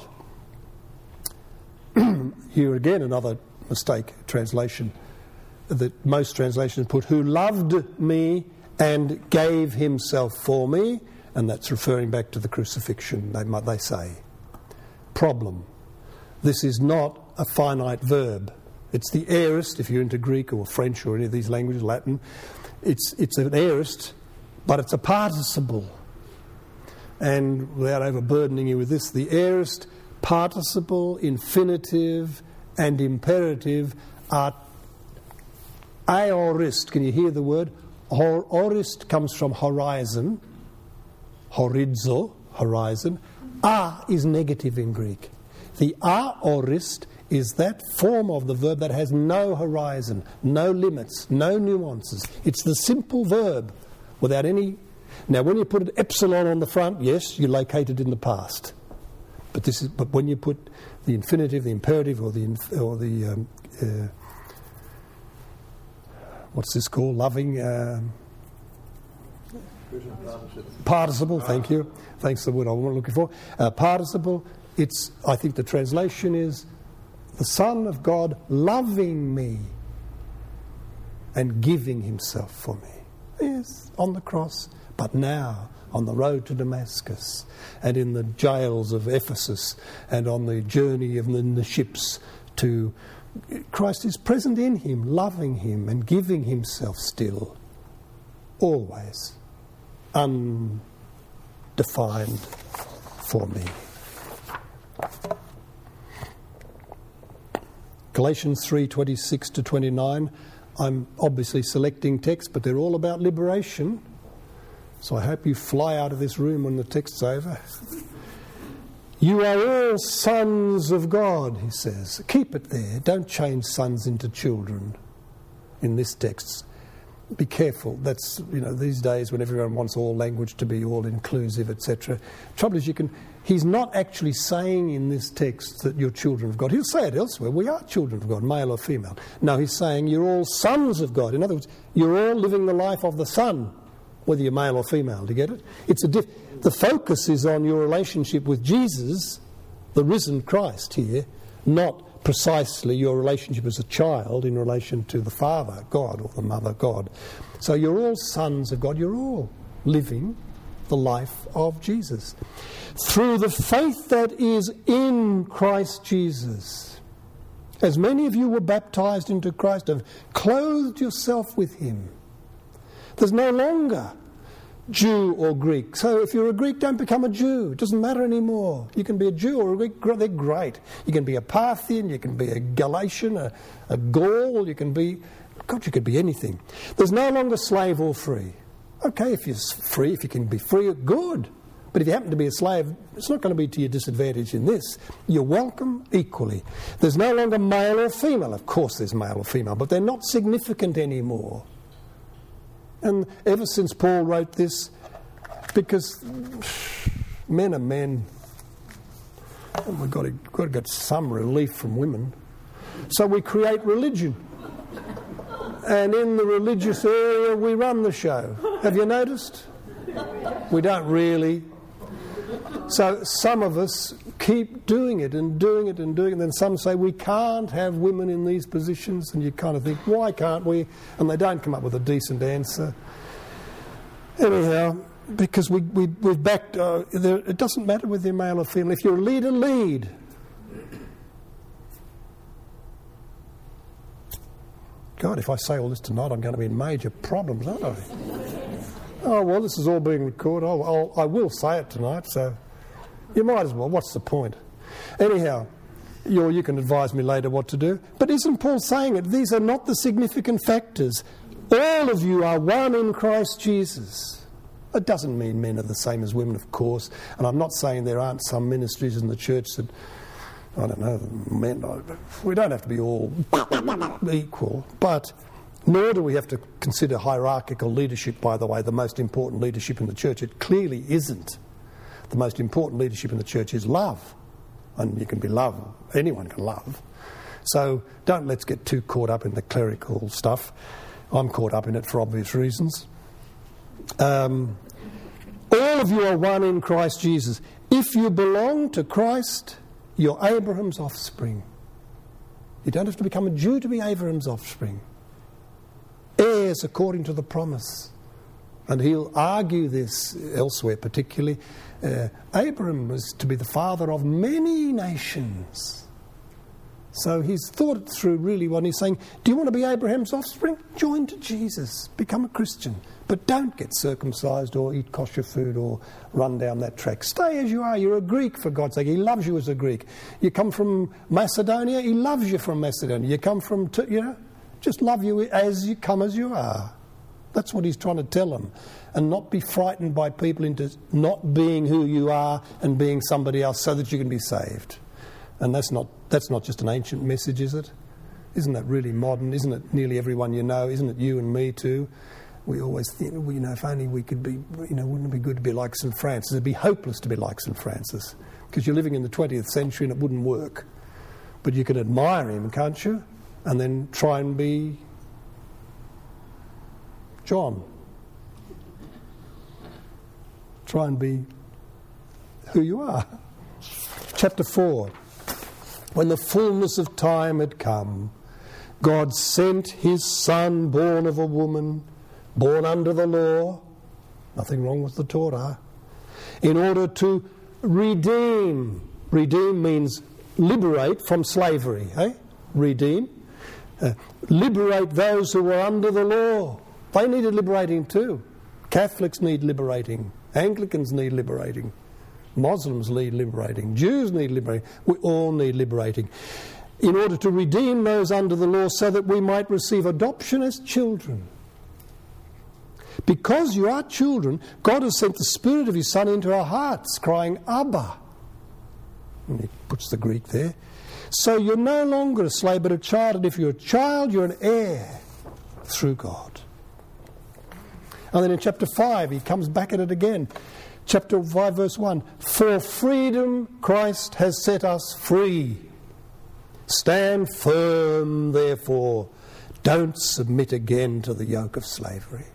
Here again, another mistake, translation, that most translations put, who loved me and gave himself for me. And that's referring back to the crucifixion, they, they say. Problem. This is not a finite verb. It's the aorist, if you're into Greek or French or any of these languages, Latin. It's, it's an aorist, but it's a participle. And without overburdening you with this, the aorist, participle, infinitive, and imperative are aorist. Can you hear the word? Aorist comes from horizon. Horizo, horizon. A is negative in Greek. The aorist is that form of the verb that has no horizon, no limits, no nuances. It's the simple verb without any... Now, when you put an epsilon on the front, yes, you locate it in the past. But this is. But when you put the infinitive, the imperative, or the or the um, uh, what's this called? Loving, um, participle, thank you. Thanks for the word I was looking for. Uh, participle, it's, I think the translation is, the Son of God loving me and giving himself for me. Yes, on the cross, but now on the road to Damascus and in the jails of Ephesus and on the journey of the, the ships to... Christ is present in him, loving him and giving himself still, always, undefined for me. Galatians three twenty-six to twenty-nine. I'm obviously selecting texts, but they're all about liberation. So I hope you fly out of this room when the text's over. You are all sons of God, he says. Keep it there. Don't change sons into children in this text. Be careful. That's, you know, these days when everyone wants all language to be all inclusive, et cetera. Trouble is, you can. He's not actually saying in this text that you're children of God. He'll say it elsewhere. We are children of God, male or female. No, he's saying you're all sons of God. In other words, you're all living the life of the Son, whether you're male or female. Do you get it? It's a diff- the focus is on your relationship with Jesus, the risen Christ here, not precisely your relationship as a child in relation to the Father, God, or the Mother, God. So you're all sons of God. You're all living the life of Jesus. Through the faith that is in Christ Jesus. As many of you were baptized into Christ, have clothed yourself with him. There's no longer Jew or Greek. So if you're a Greek, don't become a Jew. It doesn't matter anymore. You can be a Jew or a Greek. They're great. You can be a Parthian, you can be a Galatian, a, a Gaul, you can be... God, you could be anything. There's no longer slave or free. Okay, if you're free, if you can be free, good. But if you happen to be a slave, it's not going to be to your disadvantage in this. You're welcome equally. There's no longer male or female. Of course there's male or female, but they're not significant anymore. And ever since Paul wrote this, because men are men, and we've got to, got to get some relief from women. So we create religion. And in the religious area, we run the show. Have you noticed? We don't really. So some of us keep doing it and doing it and doing it. And then some say we can't have women in these positions. And you kind of think, why can't we? And they don't come up with a decent answer. Anyhow, because we, we, we've backed... Uh, there, it doesn't matter whether you're male or female. If you're a leader, lead. God, if I say all this tonight, I'm going to be in major problems, aren't I? Oh, well, this is all being recorded. Oh, I'll, I will say it tonight, so you might as well. What's the point? Anyhow, you, you can advise me later what to do. But isn't Paul saying it? These are not the significant factors. All of you are one in Christ Jesus. It doesn't mean men are the same as women, of course. And I'm not saying there aren't some ministries in the church that... I don't know, men, we don't have to be all equal, but nor do we have to consider hierarchical leadership, by the way, the most important leadership in the church. It clearly isn't. The most important leadership in the church is love. And you can be love, anyone can love. So don't let's get too caught up in the clerical stuff. I'm caught up in it for obvious reasons. Um, all of you are one in Christ Jesus. If you belong to Christ... you're Abraham's offspring. You don't have to become a Jew to be Abraham's offspring. Heirs according to the promise. And he'll argue this elsewhere particularly. Uh, Abraham was to be the father of many nations. So he's thought it through really when he's saying, do you want to be Abraham's offspring? Join to Jesus. Become a Christian. But don't get circumcised or eat kosher food or run down that track. Stay as you are. You're a Greek, for God's sake. He loves you as a Greek. You come from Macedonia, he loves you from Macedonia. You come from, you know, just love you as you come as you are. That's what he's trying to tell them. And not be frightened by people into not being who you are and being somebody else so that you can be saved. And that's not that's not just an ancient message, is it? Isn't that really modern? Isn't it nearly everyone you know? Isn't it you and me too? We always think, well, you know, if only we could be, you know, wouldn't it be good to be like Saint Francis? It'd be hopeless to be like Saint Francis because you're living in the twentieth century and it wouldn't work. But you can admire him, can't you? And then try and be John. Try and be who you are. Chapter four. When the fullness of time had come, God sent his Son, born of a woman, born under the law, nothing wrong with the Torah, in order to redeem. Redeem means liberate from slavery, eh? Redeem. Uh, liberate those who were under the law. They needed liberating too. Catholics need liberating. Anglicans need liberating. Muslims need liberating. Jews need liberating. We all need liberating. In order to redeem those under the law so that we might receive adoption as children. Because you are children, God has sent the Spirit of his Son into our hearts, crying, Abba. And he puts the Greek there. So you're no longer a slave but a child, and if you're a child, you're an heir through God. And then in chapter five, he comes back at it again. Chapter five, verse one. For freedom Christ has set us free. Stand firm, therefore. Don't submit again to the yoke of slavery.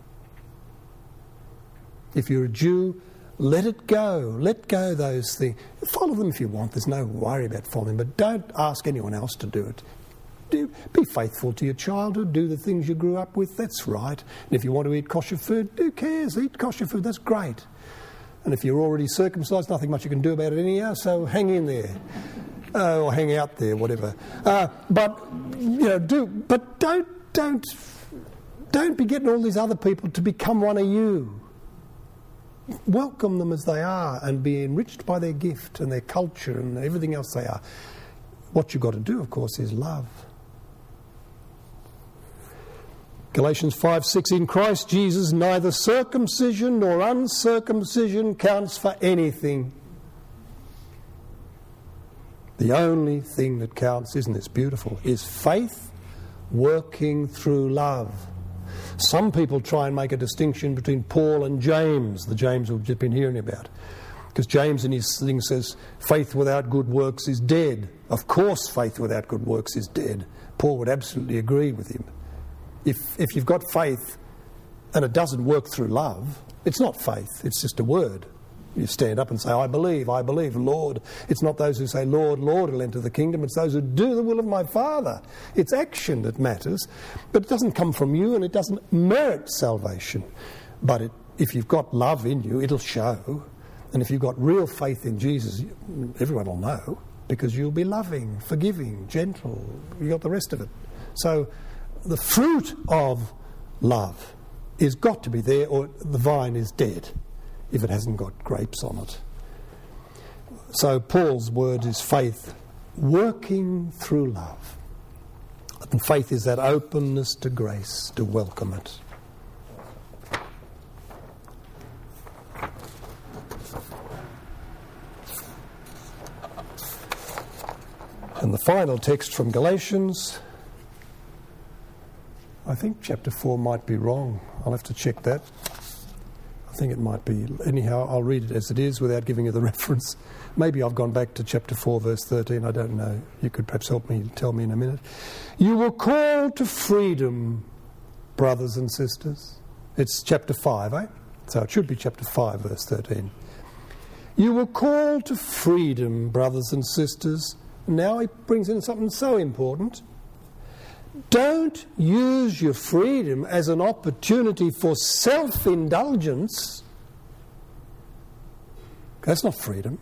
If you're a Jew, let it go. Let go those things. Follow them if you want. There's no worry about following, but don't ask anyone else to do it. Do, be faithful to your childhood. Do the things you grew up with. That's right. And if you want to eat kosher food, who cares? Eat kosher food. That's great. And if you're already circumcised, nothing much you can do about it anyhow, so hang in there. Uh, or hang out there, whatever. Uh, but, you know, do, but don't, don't, don't be getting all these other people to become one of you. Welcome them as they are and be enriched by their gift and their culture and everything else they are. What you've got to do, of course, is love. Galatians five six, in Christ Jesus neither circumcision nor uncircumcision counts for anything. The only thing that counts, isn't this beautiful, is faith working through love. Some people try and make a distinction between Paul and James, the James we've just been hearing about. Because James in his thing says, faith without good works is dead. Of course faith without good works is dead. Paul would absolutely agree with him. If if you've got faith and it doesn't work through love, it's not faith, it's just a word. You stand up and say, I believe, I believe, Lord. It's not those who say, Lord, Lord, will enter the kingdom. It's those who do the will of my Father. It's action that matters, but it doesn't come from you and it doesn't merit salvation. But it, if you've got love in you, it'll show. And if you've got real faith in Jesus, everyone will know, because you'll be loving, forgiving, gentle. You've got the rest of it. So the fruit of love is got to be there, or the vine is dead if it hasn't got grapes on it. So Paul's word is faith working through love. And faith is that openness to grace, to welcome it. And the final text from Galatians, I think chapter four might be wrong. I'll have to check that. I think it might be. Anyhow, I'll read it as it is without giving you the reference. Maybe I've gone back to chapter four, verse thirteen. I don't know. You could perhaps help me, tell me in a minute. You were called to freedom, brothers and sisters. It's chapter five, eh? So it should be chapter five, verse thirteen. You were called to freedom, brothers and sisters. Now he brings in something so important. Don't use your freedom as an opportunity for self-indulgence. That's not freedom.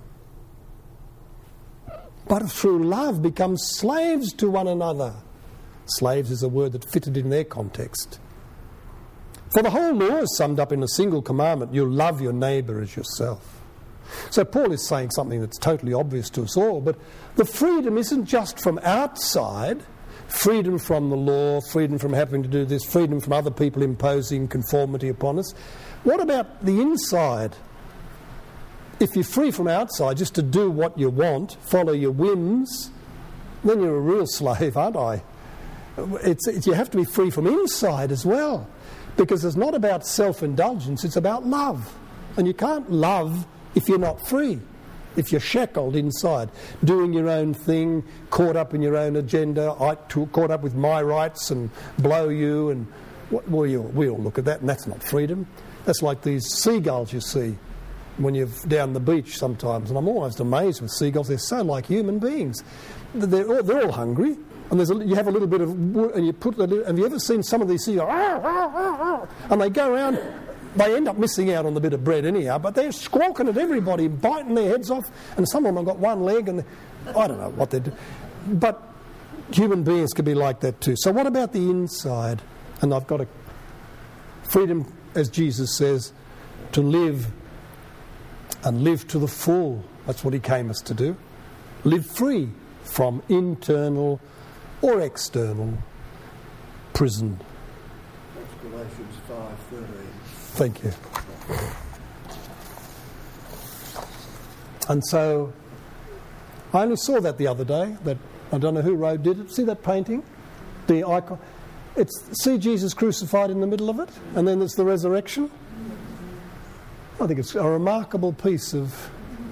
But through love become slaves to one another. Slaves is a word that fitted in their context. For the whole law is summed up in a single commandment: you love your neighbour as yourself. So Paul is saying something that's totally obvious to us all, but the freedom isn't just from outside. Freedom from the law, freedom from having to do this, freedom from other people imposing conformity upon us. What about the inside? If you're free from outside just to do what you want, follow your whims, then you're a real slave, aren't I? It's, it's, you have to be free from inside as well, because it's not about self-indulgence, it's about love. And you can't love if you're not free. If you're shackled inside, doing your own thing, caught up in your own agenda, caught up with my rights and blow you and Well, we all, we all look at that, and that's not freedom. That's like these seagulls you see when you're down the beach sometimes, and I'm almost amazed with seagulls. They're so like human beings. They're all, they're all hungry, and there's a, you have a little bit of wood, and you put a little, have you ever seen some of these seagulls? And they go around, they end up missing out on the bit of bread anyhow, but they're squawking at everybody, biting their heads off, and some of them have got one leg, and I don't know what they do. But human beings can be like that too. So what about the inside? And I've got a freedom, as Jesus says, to live and live to the full. That's what he came us to do. Live free from internal or external prison. That's Galatians five thirteen. Thank you. And so I only saw that the other day. That I don't know who wrote did it. See that painting? The icon. It's see Jesus crucified in the middle of it, and then there's the resurrection. I think it's a remarkable piece of.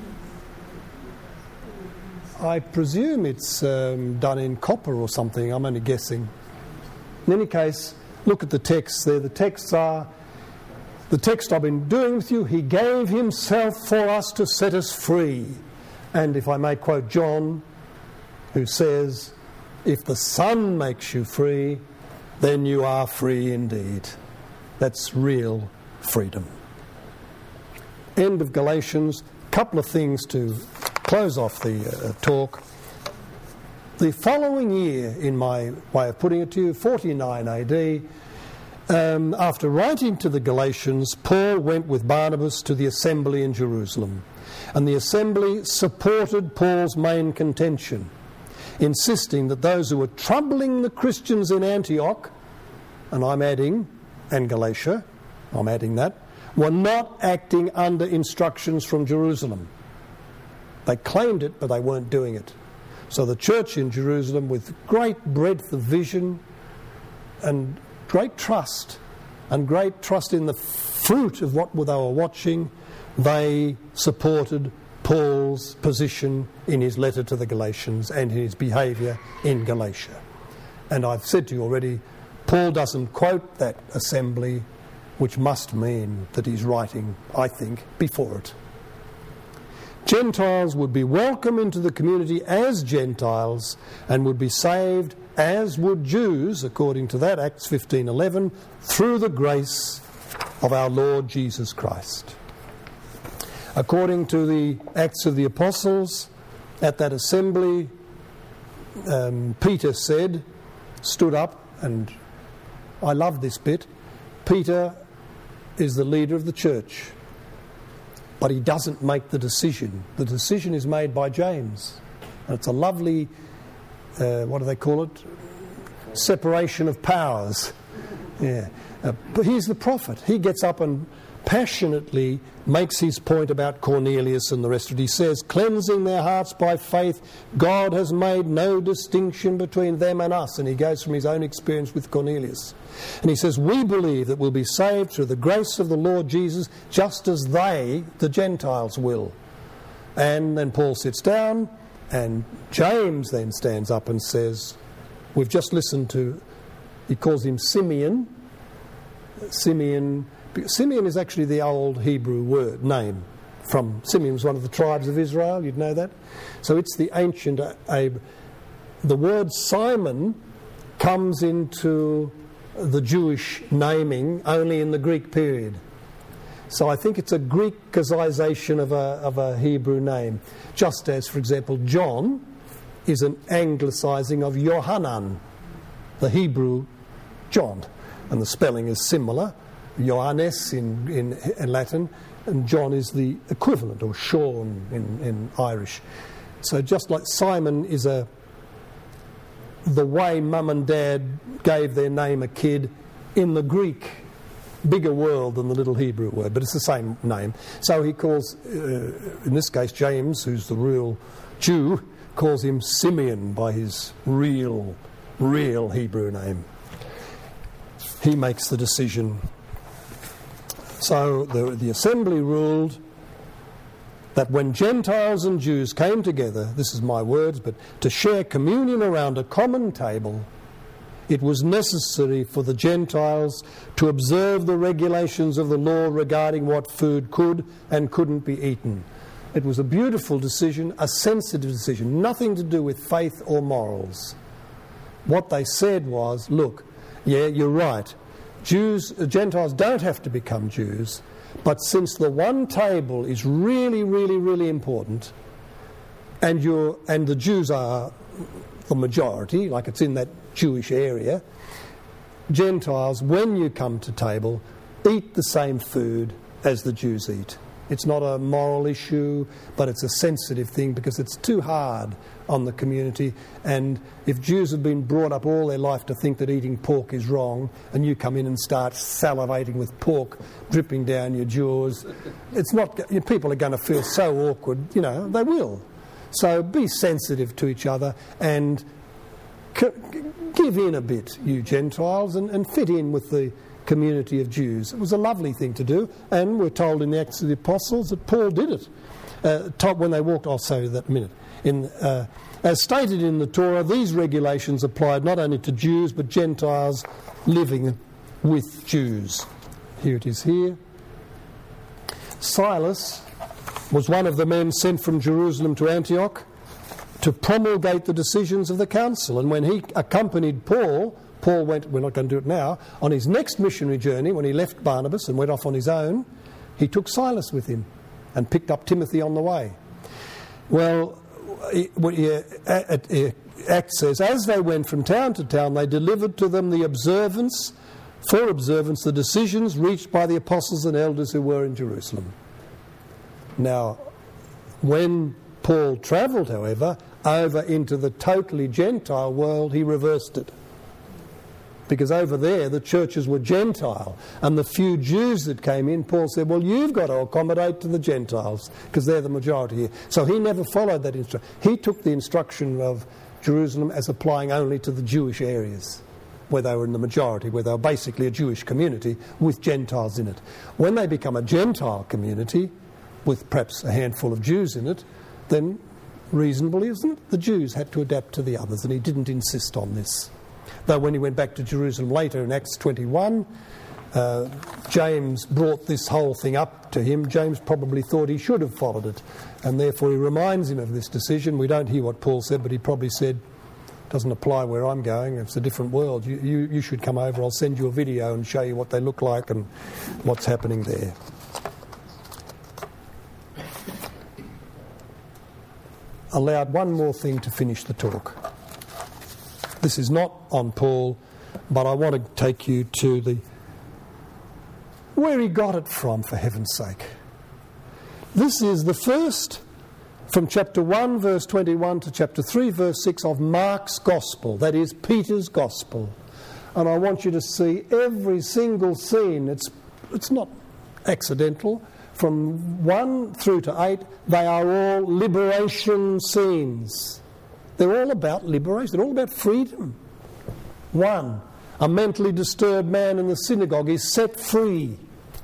I presume it's um, done in copper or something. I'm only guessing. In any case, look at the texts there. The texts are the text I've been doing with you. He gave himself for us to set us free. And if I may quote John, who says, "If the Son makes you free, then you are free indeed." That's real freedom. End of Galatians. Couple of things to close off the uh, talk. The following year, in my way of putting it to you, forty-nine A D, um, after writing to the Galatians, Paul went with Barnabas to the assembly in Jerusalem. And the assembly supported Paul's main contention, insisting that those who were troubling the Christians in Antioch, and I'm adding, and Galatia, I'm adding that, were not acting under instructions from Jerusalem. They claimed it, but they weren't doing it. So the church in Jerusalem, with great breadth of vision and great trust, and great trust in the fruit of what they were watching, they supported Paul's position in his letter to the Galatians and his behaviour in Galatia. And I've said to you already, Paul doesn't quote that assembly, which must mean that he's writing, I think, before it. Gentiles would be welcome into the community as Gentiles and would be saved as would Jews, according to that, Acts fifteen eleven, through the grace of our Lord Jesus Christ. According to the Acts of the Apostles, at that assembly, um, Peter said, stood up, and I love this bit, Peter is the leader of the church, but he doesn't make the decision. The decision is made by James. And it's a lovely, uh, what do they call it? Separation of powers. Yeah. Uh, but he's the prophet. He gets up and passionately makes his point about Cornelius and the rest of it. He says, cleansing their hearts by faith, God has made no distinction between them and us. And he goes from his own experience with Cornelius. And he says, we believe that we'll be saved through the grace of the Lord Jesus, just as they, the Gentiles, will. And then Paul sits down, and James then stands up and says, we've just listened to, he calls him Simeon. Simeon, Simeon is actually the old Hebrew word, name. From Simeon was one of the tribes of Israel, you'd know that. So it's the ancient, uh, the word Simon comes into the Jewish naming only in the Greek period. So I think it's a Greekization of a, of a Hebrew name. Just as, for example, John is an anglicising of Yohanan, the Hebrew John. And the spelling is similar, Johannes in, in, in Latin, and John is the equivalent, or Sean in, in Irish. So just like Simon is a the way mum and dad gave their name a kid in the Greek, bigger world than the little Hebrew word, but it's the same name. So he calls, uh, in this case, James, who's the real Jew, calls him Simeon by his real, real Hebrew name. He makes the decision. So the, the assembly ruled that when Gentiles and Jews came together, this is my words, but to share communion around a common table, it was necessary for the Gentiles to observe the regulations of the law regarding what food could and couldn't be eaten. It was a beautiful decision, a sensitive decision, nothing to do with faith or morals. What they said was, look, yeah, you're right, Jews, Gentiles don't have to become Jews, but since the one table is really, really, really important, and you're, and the Jews are the majority, like it's in that Jewish area, Gentiles, when you come to table, eat the same food as the Jews eat. It's not a moral issue, but it's a sensitive thing because it's too hard on the community. And if Jews have been brought up all their life to think that eating pork is wrong, and you come in and start salivating with pork dripping down your jaws, it's not. People are going to feel so awkward. You know, they will. So be sensitive to each other and c- give in a bit, you Gentiles, and, and fit in with the community of Jews. It was a lovely thing to do, and we're told in the Acts of the Apostles that Paul did it. Uh, top when they walked, I'll say that in a minute. In, uh, as stated in the Torah, these regulations applied not only to Jews but Gentiles living with Jews. Here it is here. Silas was one of the men sent from Jerusalem to Antioch to promulgate the decisions of the council, and when he accompanied Paul, Paul went, we're not going to do it now, on his next missionary journey, when he left Barnabas and went off on his own, he took Silas with him and picked up Timothy on the way. Well, Acts says, as they went from town to town, they delivered to them the observance, for observance, the decisions reached by the apostles and elders who were in Jerusalem. Now, when Paul travelled, however, over into the totally Gentile world, he reversed it. Because over there the churches were Gentile, and the few Jews that came in, Paul said, well, you've got to accommodate to the Gentiles because they're the majority here. So he never followed that instruction. He took the instruction of Jerusalem as applying only to the Jewish areas where they were in the majority, where they were basically a Jewish community with Gentiles in it. When they become a Gentile community with perhaps a handful of Jews in it, then reasonably, isn't it? The Jews had to adapt to the others, and he didn't insist on this. Though when he went back to Jerusalem later in Acts twenty-one, uh, James brought this whole thing up to him. James probably thought he should have followed it, and therefore he reminds him of this decision. We don't hear what Paul said, but he probably said, doesn't apply where I'm going, it's a different world. You, you, you should come over, I'll send you a video and show you what they look like and what's happening there. Allowed one more thing to finish the talk. This is not on Paul, but I want to take you to the where he got it from, for heaven's sake. This is the first, from chapter one, verse twenty-one, to chapter three, verse six of Mark's Gospel, that is Peter's Gospel. And I want you to see every single scene. It's, it's not accidental. From one through to eight, they are all liberation scenes. They're all about liberation. They're all about freedom. One, a mentally disturbed man in the synagogue is set free.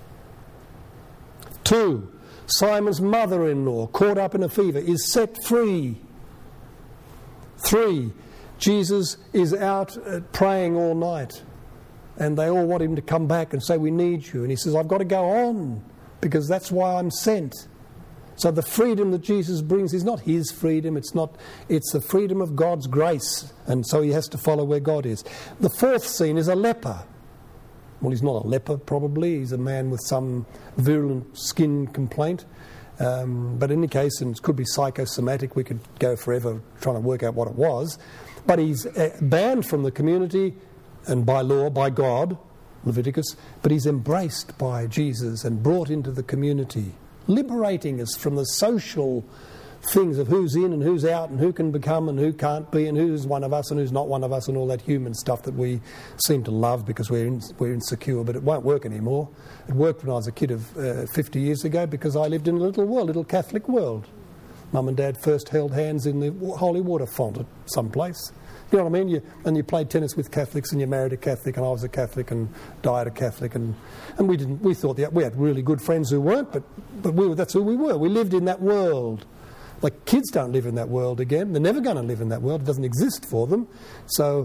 Two, Simon's mother-in-law, caught up in a fever, is set free. Three, Jesus is out uh, praying all night, and they all want him to come back and say, we need you. And he says, I've got to go on, because that's why I'm sent. So the freedom that Jesus brings is not his freedom, it's not, it's the freedom of God's grace, and so he has to follow where God is. The fourth scene is a leper. Well, he's not a leper probably, he's a man with some virulent skin complaint, um, but in any case, and it could be psychosomatic, we could go forever trying to work out what it was, but he's uh, banned from the community, and by law, by God, Leviticus, but he's embraced by Jesus and brought into the community, liberating us from the social things of who's in and who's out and who can become and who can't be and who's one of us and who's not one of us and all that human stuff that we seem to love because we're in, we're insecure, but it won't work anymore. It worked when I was a kid of uh, fifty years ago because I lived in a little world, little Catholic world. Mum and Dad first held hands in the holy water font at some place. You know what I mean? You, and you played tennis with Catholics, and you married a Catholic, and I was a Catholic, and died a Catholic, and, and we didn't. We thought that we had really good friends who weren't, but but we were, that's who we were. We lived in that world. Like kids don't live in that world again. They're never going to live in that world. It doesn't exist for them. So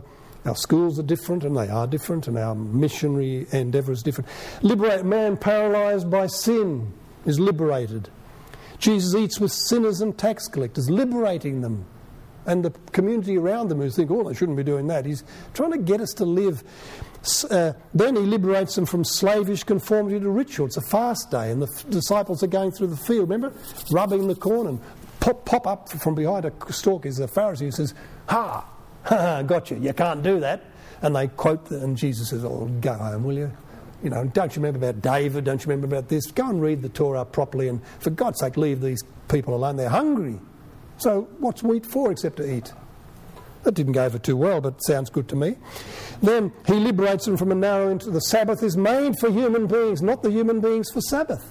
Our schools are different, and they are different, and our missionary endeavour is different. Liberate man paralysed by sin is liberated. Jesus eats with sinners and tax collectors, liberating them. And the community around them who think, oh, they shouldn't be doing that. He's trying to get us to live. Uh, then he liberates them from slavish conformity to ritual. It's a fast day, and the f- disciples are going through the field, remember? Rubbing the corn, and pop, pop up from behind a stalk is a Pharisee who says, ha, ha, got you, you can't do that. And they quote, the, and Jesus says, oh, go home, will you? You know, don't you remember about David? Don't you remember about this? Go and read the Torah properly, and for God's sake, leave these people alone. They're hungry. So what's wheat for except to eat? That didn't go over too well, but sounds good to me. Then he liberates them from a narrow into the Sabbath is made for human beings, not the human beings for Sabbath.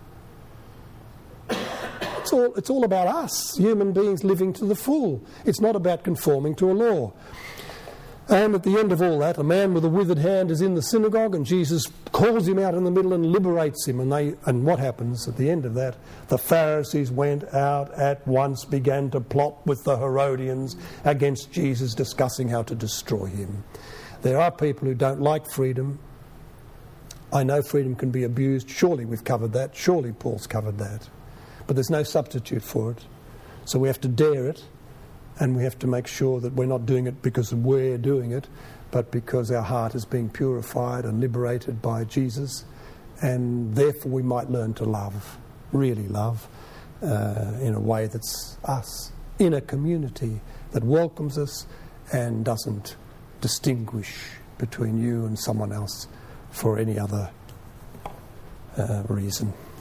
It's all, it's all about us, human beings living to the full. It's not about conforming to a law. And at the end of all that, a man with a withered hand is in the synagogue, and Jesus calls him out in the middle and liberates him. And they, and what happens at the end of that? The Pharisees went out at once, began to plot with the Herodians against Jesus, discussing how to destroy him. There are people who don't like freedom. I know freedom can be abused. Surely we've covered that. Surely Paul's covered that. But there's no substitute for it. So we have to dare it. And we have to make sure that we're not doing it because we're doing it, but because our heart is being purified and liberated by Jesus. And therefore we might learn to love, really love, uh, in a way that's us, in a community that welcomes us and doesn't distinguish between you and someone else for any other uh, reason.